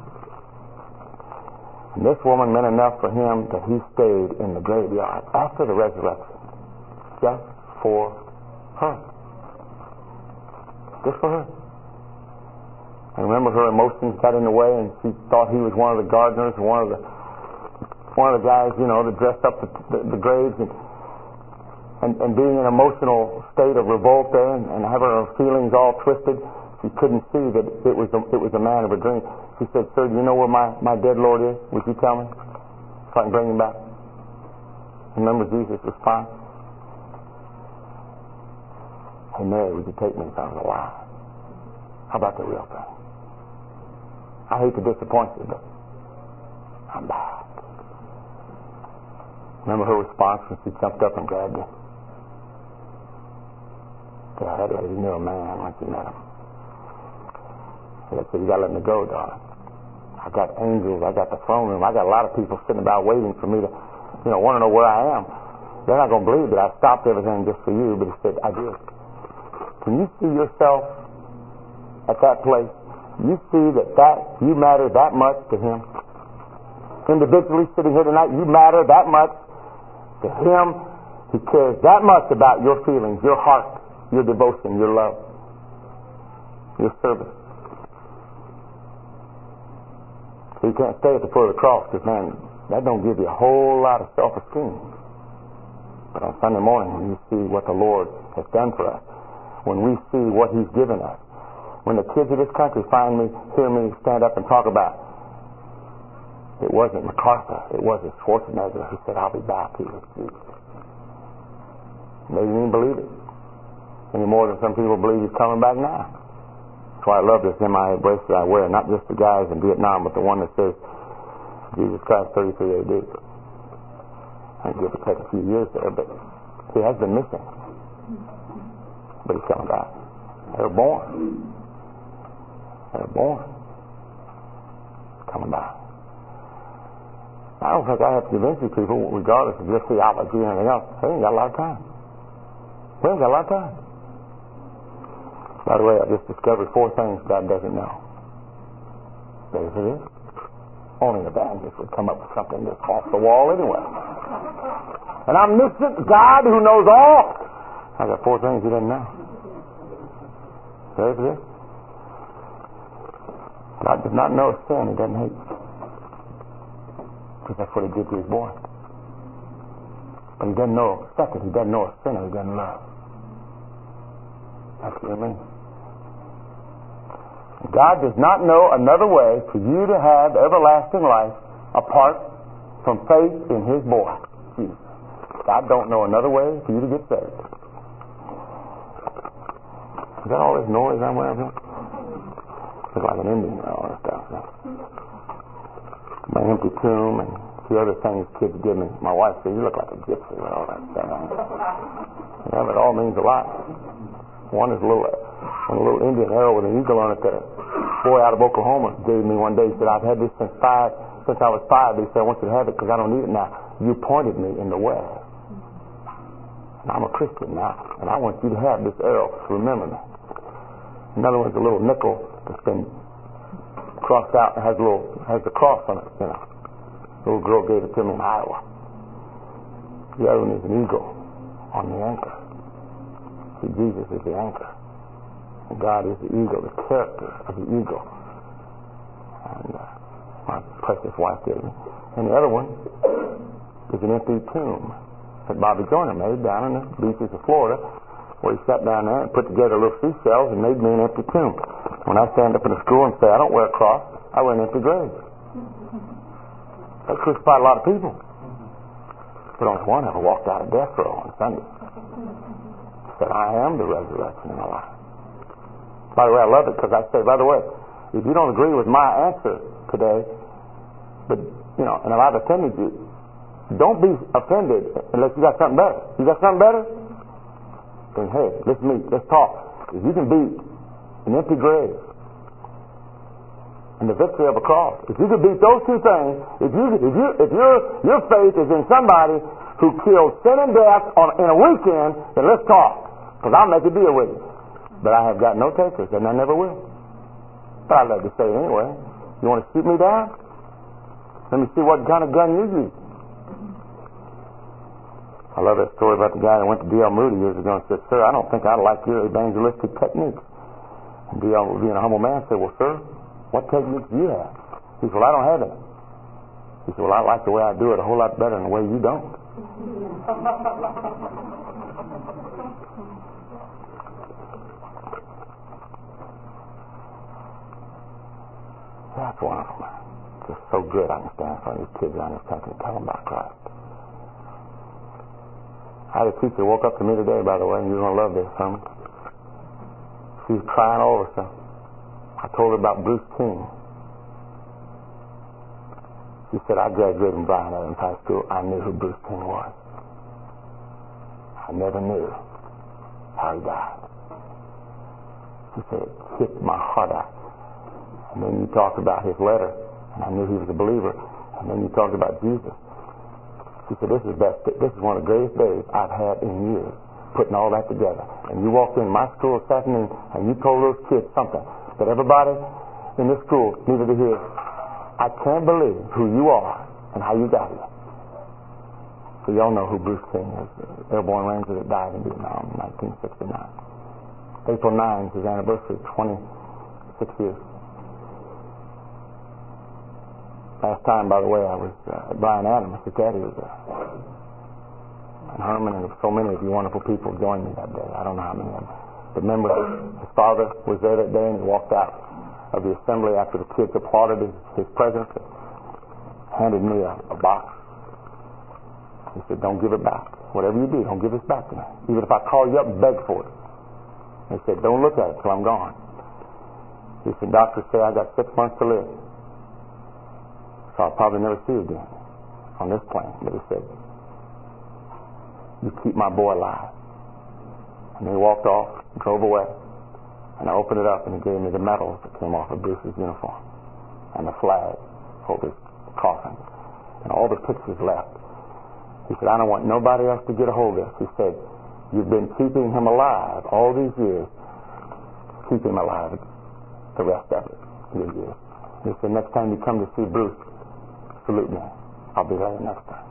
And this woman meant enough for him that he stayed in the graveyard after the resurrection, just for her. Just for her. I remember her emotions got in the way, and she thought he was one of the gardeners, one of the guys, that dressed up the graves, and being in an emotional state of revolt there, and having her feelings all twisted, she couldn't see that it was a man of a dream. She said, "Sir, do you know where my dead Lord is? Would you tell me so I can bring him back?" Remember Jesus' response? "Hey Mary, would you take me if I was alive? How about the real thing? I hate to disappoint you, but I'm back." Remember her response when she jumped up and grabbed him? That lady knew a man when she met him. She said, "You gotta let me go, darling. I got angels, I got the throne room, I got a lot of people sitting about waiting for me to, want to know where I am. They're not gonna believe that I stopped everything just for you." But he said, "I did." Can you see yourself at that place? You see that you matter that much to him? Individually sitting here tonight, you matter that much to him. He cares that much about your feelings, your heart, your devotion, your love, your service. So you can't stay at the foot of the cross, because, man, that don't give you a whole lot of self-esteem. But on Sunday morning, when you see what the Lord has done for us, when we see what he's given us, when the kids of this country hear me stand up and talk about, it wasn't MacArthur, it wasn't Schwarzenegger who said, "I'll be back," it was Jesus. They didn't even believe it any more than some people believe he's coming back now. That's why I love this MIA bracelet I wear, not just the guys in Vietnam, but the one that says Jesus Christ 33 AD. I think it'll take a few years there, but he has been missing. But he's coming back. They're born. Coming back. I don't think I have to convince you people, regardless of your theology or anything else, they ain't got a lot of time. We ain't got a lot of time. By the way, I just discovered 4 things God doesn't know. There's it is. Only an evangelist would come up with something that's off the wall anyway. An omniscient God who knows all. I got 4 things he didn't know. There's it is. God does not know sin he doesn't hate. Because that's what he did to his boy. But he doesn't know, second, he doesn't know a sinner he doesn't love. That's what I mean. God does not know another way for you to have everlasting life apart from faith in his boy, Jesus. God don't know another way for you to get saved. Is that all this noise I'm wearing here? It's like an Indian and all that stuff. So. My empty tomb and a few other things kids give me. My wife said, you look like a gypsy with all that stuff on. Yeah, but it all means a lot. One is a little Indian arrow with an eagle on it that a boy out of Oklahoma gave me one day. He said, I've had this since I was 5. He said, I want you to have it because I don't need it now. You pointed me in the way. And I'm a Christian now, and I want you to have this arrow to remember me. Another one's a little nickel that's been crossed out and has the cross on it, you know. The little girl gave it to me in Iowa. The other one is an eagle on the anchor. See, Jesus is the anchor. And God is the eagle, the character of the eagle. And my precious wife gave me. And the other one is an empty tomb that Bobby Joyner made down in the beaches of Florida, where he sat down there and put together little seashells and made me an empty tomb. When I stand up in the school and say, I don't wear a cross, I wear an empty grave. They crucified a lot of people. But only one ever walked out of death row on Sunday. Said, I am the resurrection and the life. By the way, I love it because I say, by the way, if you don't agree with my answer today, but, you know, and if I've offended you, don't be offended unless you got something better. You got something better? Then hey, let's meet, let's talk. If you can beat an empty grave and the victory of a cross, if you can beat those two things, if your faith is in somebody who killed sin and death in a weekend, then let's talk. Because I'll make a deal with you. But I have got no takers, and I never will. But I'd love to say it anyway. You want to shoot me down? Let me see what kind of gun you use. I love that story about the guy that went to D.L. Moody years ago and said, sir, I don't think I like your evangelistic techniques. And D.L., being a humble man, said, well, sir, what techniques do you have? He said, well, I don't have any. He said, well, I like the way I do it a whole lot better than the way you don't. That's one of them. It's just so good I can stand in front of these kids around this country and tell them about Christ. I had a teacher woke up to me today, by the way, and you're going to love this sermon. She was crying over something. I told her about Bruce King. She said, I graduated from Bryan Adams High School. I knew who Bruce King was. I never knew how he died. She said, it hit my heart out. And then you talked about his letter, and I knew he was a believer. And then you talked about Jesus. She said, this is one of the greatest days I've had in years, putting all that together. And you walked in my school this afternoon, and you told those kids something that everybody in this school needed to hear. I can't believe who you are and how you got here. So y'all know who Bruce King is, the airborne ranger that died in Vietnam in 1969. April 9 is his anniversary, 26 years. Last time, by the way, I was at Bryan Adams. His daddy was there. And Herman and so many of you wonderful people joined me that day. I don't know how many of them. But remember, his father was there that day, and he walked out of the assembly after the kids applauded his presidency, handed me a box. He said, don't give it back. Whatever you do, don't give this back to me. Even if I call you up and beg for it. He said, don't look at it till I'm gone. He said, doctors say I got 6 months to live. So I'll probably never see you again on this plane. But he said, you keep my boy alive. And he walked off, drove away, and I opened it up, and he gave me the medals that came off of Bruce's uniform and the flag over his coffin and all the pictures left. He said, I don't want nobody else to get a hold of this. He said, you've been keeping him alive all these years. Keep him alive the rest of it, these years. He said, next time you come to see Bruce, salute me. I'll be there next time.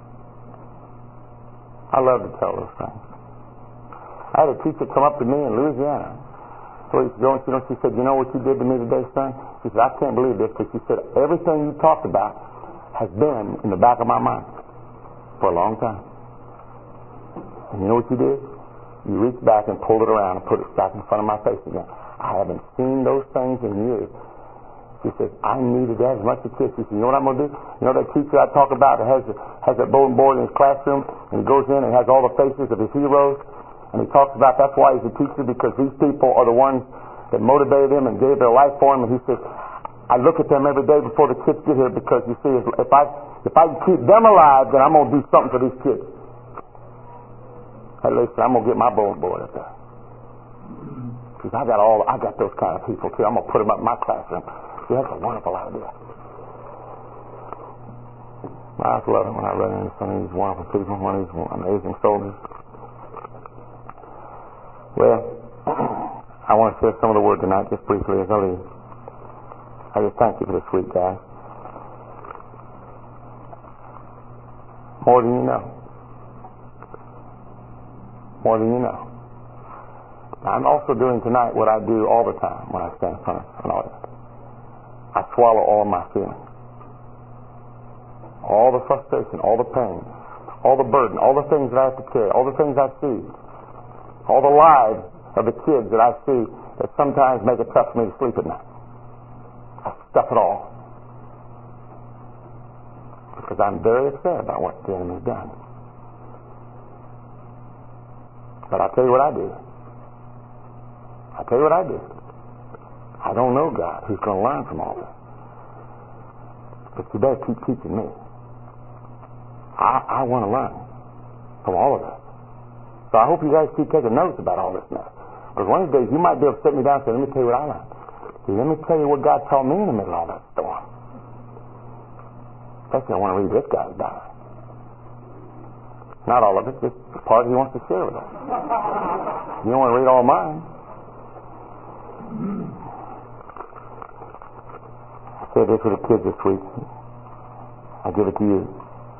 I love to tell those things. I had a teacher come up to me in Louisiana. So she said, you know what you did to me today, son? She said, I can't believe this, but she said, everything you talked about has been in the back of my mind for a long time. And you know what you did? You reached back and pulled it around and put it back in front of my face again. I haven't seen those things in years. She says, I needed that as much as kids. She said, you know what I'm going to do? You know that teacher I talk about that has that bulletin board in his classroom, and he goes in and has all the faces of his heroes, and he talks about that's why he's a teacher, because these people are the ones that motivated him and gave their life for him. And he says, I look at them every day before the kids get here, because you see, if I keep them alive, then I'm going to do something for these kids. Hey, listen, I'm going to get my bulletin board up there. Because I got those kind of people too. I'm going to put them up in my classroom. See, that's a wonderful idea. I just love it when I run into some of these wonderful people, one of these amazing soldiers. Well, I want to share some of the word tonight, just briefly as I leave. I just thank you for this week, guys. More than you know. More than you know. I'm also doing tonight what I do all the time when I stand in front of an audience. I swallow all of my feelings. All the frustration, all the pain, all the burden, all the things that I have to carry, all the things I see, all the lives of the kids that I see that sometimes make it tough for me to sleep at night. I stuff it all. Because I'm very upset about what the enemy's done. But I'll tell you what I do. I don't know God who's going to learn from all this. But you better keep teaching me. I want to learn from all of this. So I hope you guys keep taking notes about all this mess. Because one of these days you might be able to sit me down and say, let me tell you what I learned. Let me tell you what God taught me in the middle of all that storm. Especially I want to read this guy's diary. Not all of it, just the part he wants to share with us. You don't want to read all mine. I said this with the kids this week. I give it to you.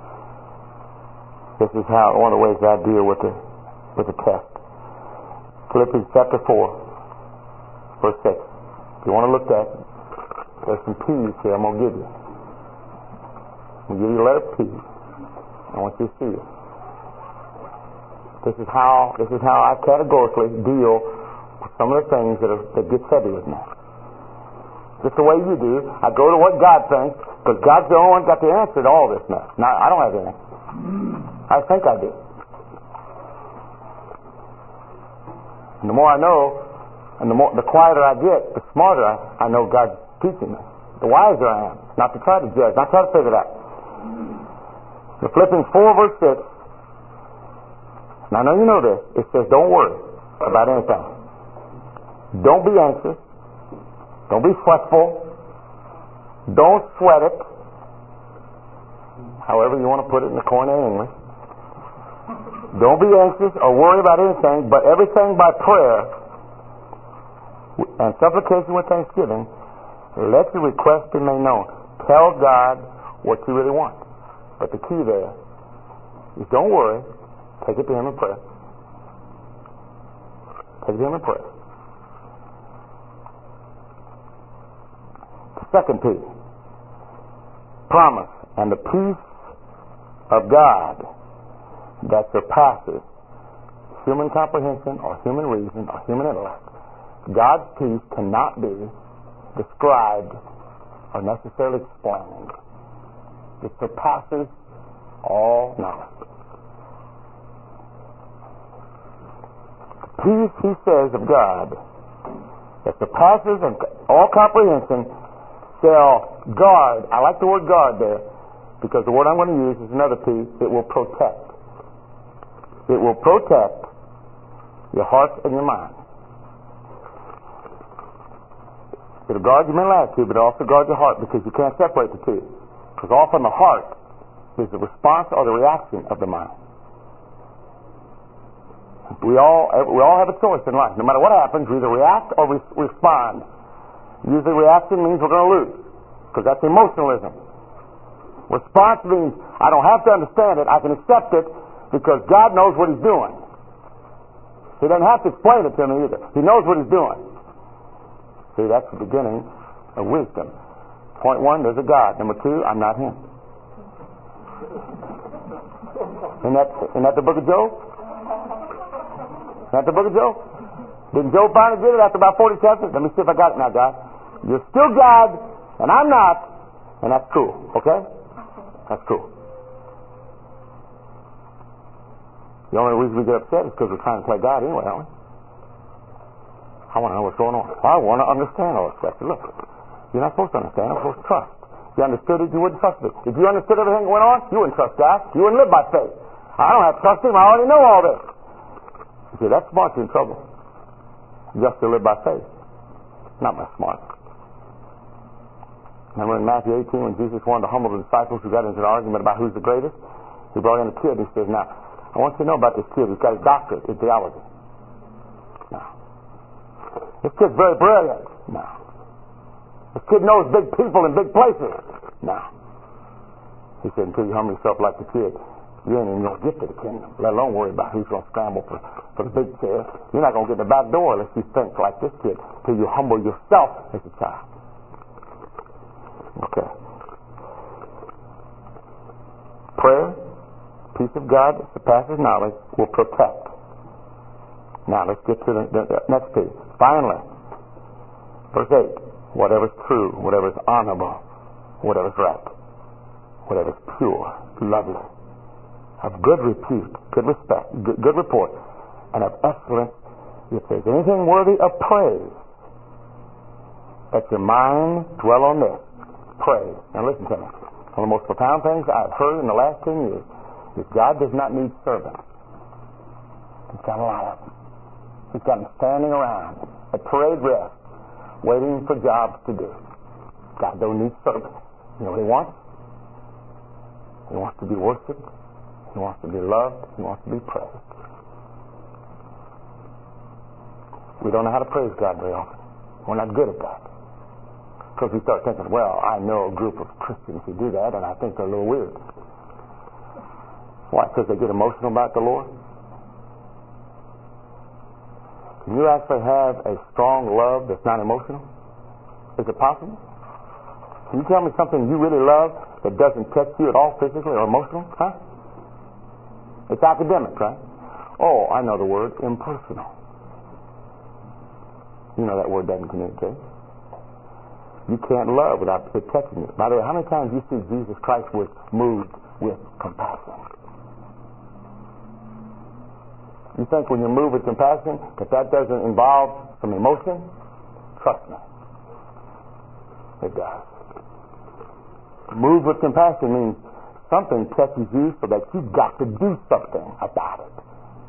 This is how one of the ways that I deal with the test. Philippians chapter 4, verse 6. If you want to look at it, there's some P's here I'm going to give you. I'm going to give you a letter P. I want you to see it. This is how I categorically deal with some of the things that get heavy with me. Just the way you do. I go to what God thinks, because God's the only one got the answer to all this mess. Now, I don't have any. I think I do. And the more I know, and the quieter I get, the smarter I know God's teaching me. The wiser I am. Not to try to judge, not to try to figure it out. The Philippians 4 verse 6. And I know you know this. It says, don't worry about anything. Don't be anxious. Don't be fretful. Don't sweat it. However you want to put it in the corner of English. Don't be anxious or worry about anything, but everything by prayer and supplication with thanksgiving, let your request be made known. Tell God what you really want. But the key there is don't worry. Take it to Him in prayer. Take it to Him in prayer. The second P. Promise. And the peace of God that surpasses human comprehension or human reason or human intellect. God's peace cannot be described or necessarily explained. It surpasses all knowledge. Peace, he says, of God that surpasses all comprehension shall guard. I like the word guard there because the word I'm going to use is another P. It will protect. It will protect your heart and your mind. It'll guard your mental attitude, but it'll also guard your heart because you can't separate the two. Because often the heart is the response or the reaction of the mind. We all have a choice in life. No matter what happens, we either react or respond. Usually reaction means we're going to lose, because that's emotionalism. Response means I don't have to understand it, I can accept it, because God knows what He's doing. He doesn't have to explain it to me either. He knows what He's doing. See, that's the beginning of wisdom. Point one, there's a God. Number two, I'm not Him. Isn't that the book of Job? Isn't that the book of Job? Didn't Job finally get it after about 40 chapters? Let me see if I got it now, God. You're still God, and I'm not, and that's true, okay? That's true. The only reason we get upset is because we're trying to play God anyway, aren't we? I want to know what's going on. I want to understand all this stuff. Look, you're not supposed to understand. You're supposed to trust. If you understood it, you wouldn't trust it. If you understood everything that went on, you wouldn't trust God. You wouldn't live by faith. I don't have to trust Him. I already know all this. You see, that's smart. You're in trouble. You have to live by faith, not by smart. Remember in Matthew 18 when Jesus wanted to humble the disciples who got into an argument about who's the greatest? He brought in a kid and he says, now, I want you to know about this kid. He's got his doctorate in theology. Now, this kid's very brilliant. Now, this kid knows big people in big places. Now, he said, until you humble yourself like the kid, you ain't even going to get to the kingdom, let alone worry about who's going to scramble for the big chair. You're not going to get the back door unless you think like this kid, till you humble yourself as a child. Okay. Prayer, peace of God that surpasses knowledge, will protect. Now, let's get to the next piece. Finally, verse 8, whatever's true, whatever's honorable, whatever's right, whatever's pure, lovely, of good repute, good respect, good report, and of excellence, if there's anything worthy of praise, let your mind dwell on this. Praise. Now listen to me. One of the most profound things I've heard in the last 10 years is God does not need servants. He's got a lot of them. He's got them standing around at parade rest, waiting for jobs to do. God don't need servants. You know what He wants? He wants to be worshipped. He wants to be loved. He wants to be praised. We don't know how to praise God very often. We're not good at that. Because we start thinking, well, I know a group of Christians who do that, and I think they're a little weird. Why? Because they get emotional about the Lord? Can you actually have a strong love that's not emotional? Is it possible? Can you tell me something you really love that doesn't touch you at all physically or emotionally? Huh? It's academic, right? Oh, I know the word, impersonal. You know that word doesn't communicate. You can't love without it touching you. By the way, how many times do you see Jesus Christ was moved with compassion? You think when you're moved with compassion that doesn't involve some emotion? Trust me. It does. Moved with compassion means something touches you so that you've got to do something about it.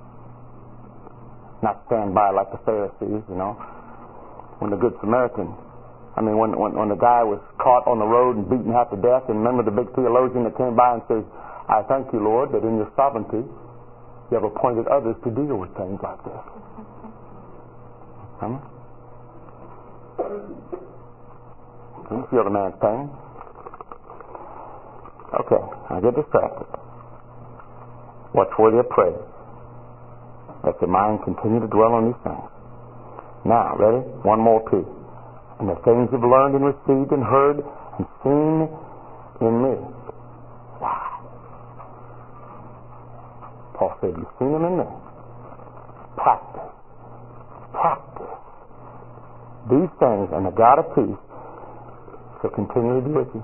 Not stand by like the Pharisees, you know. When the Good Samaritan, when the guy was caught on the road and beaten half to death, and remember the big theologian that came by and says, I thank you, Lord, that in your sovereignty you have appointed others to deal with things like this. Can you feel the man's pain? Okay, I get distracted. What's worthy of praise? Let your mind continue to dwell on these things. Now, ready? One more piece. And the things you've learned and received and heard and seen in me. Wow. Paul said, you've seen them in me. Practice. Practice. These things, and the God of peace shall continually be with you.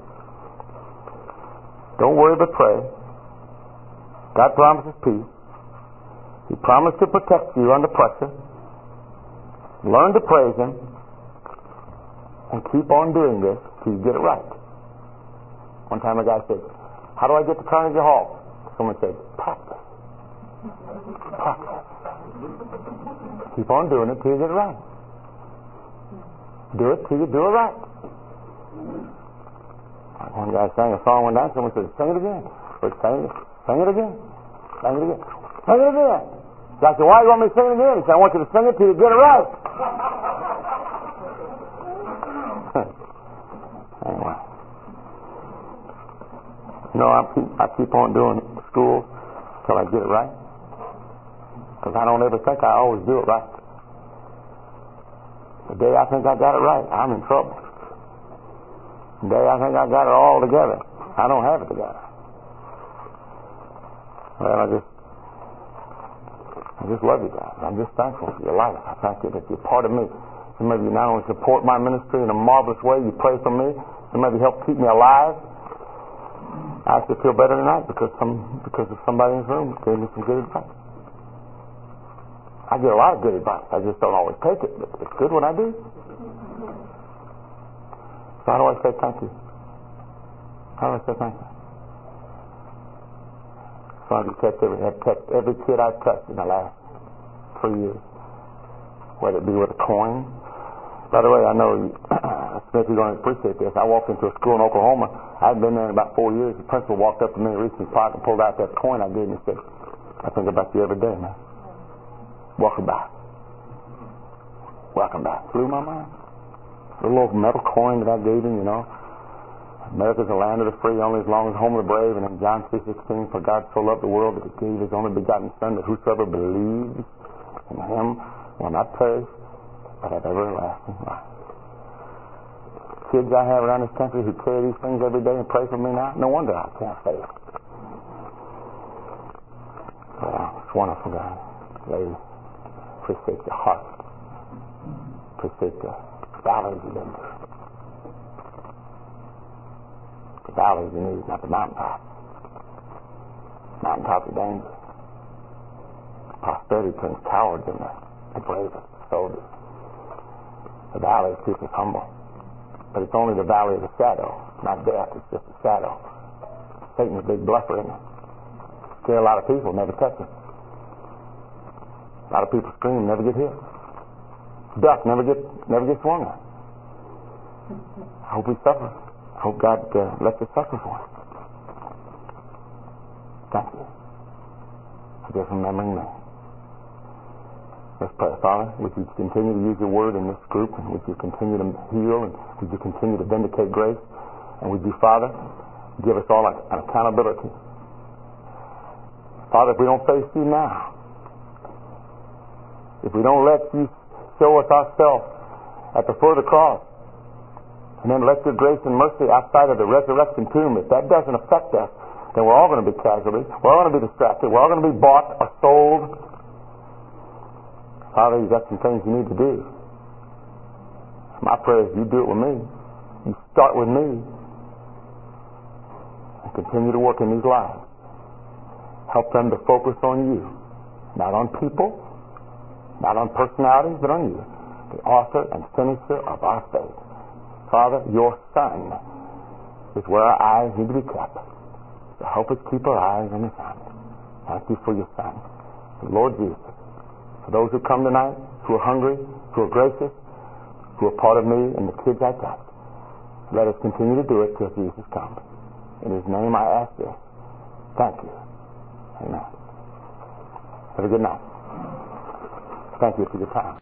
Don't worry but pray. God promises peace. He promised to protect you under pressure. Learn to praise Him. And keep on doing this till you get it right. One time a guy said, how do I get to Carnegie Hall? Someone said, practice. Practice. Keep on doing it till you get it right. Do it till you do it right. One guy sang a song one night, someone said, sing it again. But sing it again. Sing it again. Sing it again. I said, why do you want me to sing it again? He said, I want you to sing it till you get it right. Anyway. You know, I keep on doing school till I get it right. Because I don't ever think I always do it right. The day I think I got it right, I'm in trouble. The day I think I got it all together, I don't have it together. Well, I just love you guys. I'm just thankful for your life. I thank you that you're part of me. Some of you not only support my ministry in a marvelous way, you pray for me. Some of you help keep me alive. I actually feel better tonight because of somebody in this room gave me some good advice. I get a lot of good advice. I just don't always take it, but it's good when I do. So how do I say thank you? How do I say thank you? So I have touched every kid I've touched in the last 3 years, whether it be with a coin. By the way, I know Smith, you're going to appreciate this. I walked into a school in Oklahoma. I hadn't been there in about 4 years. The principal walked up to me and reached in his pocket and pulled out that coin I gave him and said, "I think about you every day, man. Welcome back." Welcome back. Blew my mind. The little metal coin that I gave him, you know. America's a land of the free, only as long as home of the brave. And in John 3:16, for God so loved the world that he gave his only begotten Son, that whosoever believes in him will not perish, but have everlasting life. Kids I have around this country who carry these things every day and pray for me now, no wonder I can't fail. Well, it's wonderful, guys. Ladies, appreciate your heart. Appreciate the valleys you've been through. The valleys you need, not the mountaintops. Mountaintops are dangerous. Prosperity turns cowards into the bravest soldiers. The valleys keep us humble. But it's only the valley of the shadow, not death. It's just a shadow. Satan's a big bluffer, isn't it? Scare a lot of people, never touch him. A lot of people scream, never get hit. Duck, never get swung at. I hope we suffer. I hope God lets us suffer for him. Thank you for just remembering me. Let's pray. Father, would you continue to use your word in this group, and would you continue to heal, and would you continue to vindicate grace, and would you, Father, give us all an accountability. Father, if we don't face you now, if we don't let you show us ourselves at the foot of the cross, and then let your grace and mercy outside of the resurrection tomb, if that doesn't affect us, then we're all going to be casualties. We're all going to be distracted. We're all going to be bought or sold. Father, you've got some things you need to do. My prayer is you do it with me. You start with me and continue to work in these lives. Help them to focus on you, not on people, not on personalities, but on you, the author and finisher of our faith. Father, your Son is where our eyes need to be kept. So help us keep our eyes on the Son. Thank you for your Son, the Lord Jesus. For those who come tonight, who are hungry, who are gracious, who are part of me and the kids I touch, let us continue to do it till Jesus comes. In his name I ask this. Thank you. Amen. Have a good night. Thank you for your time.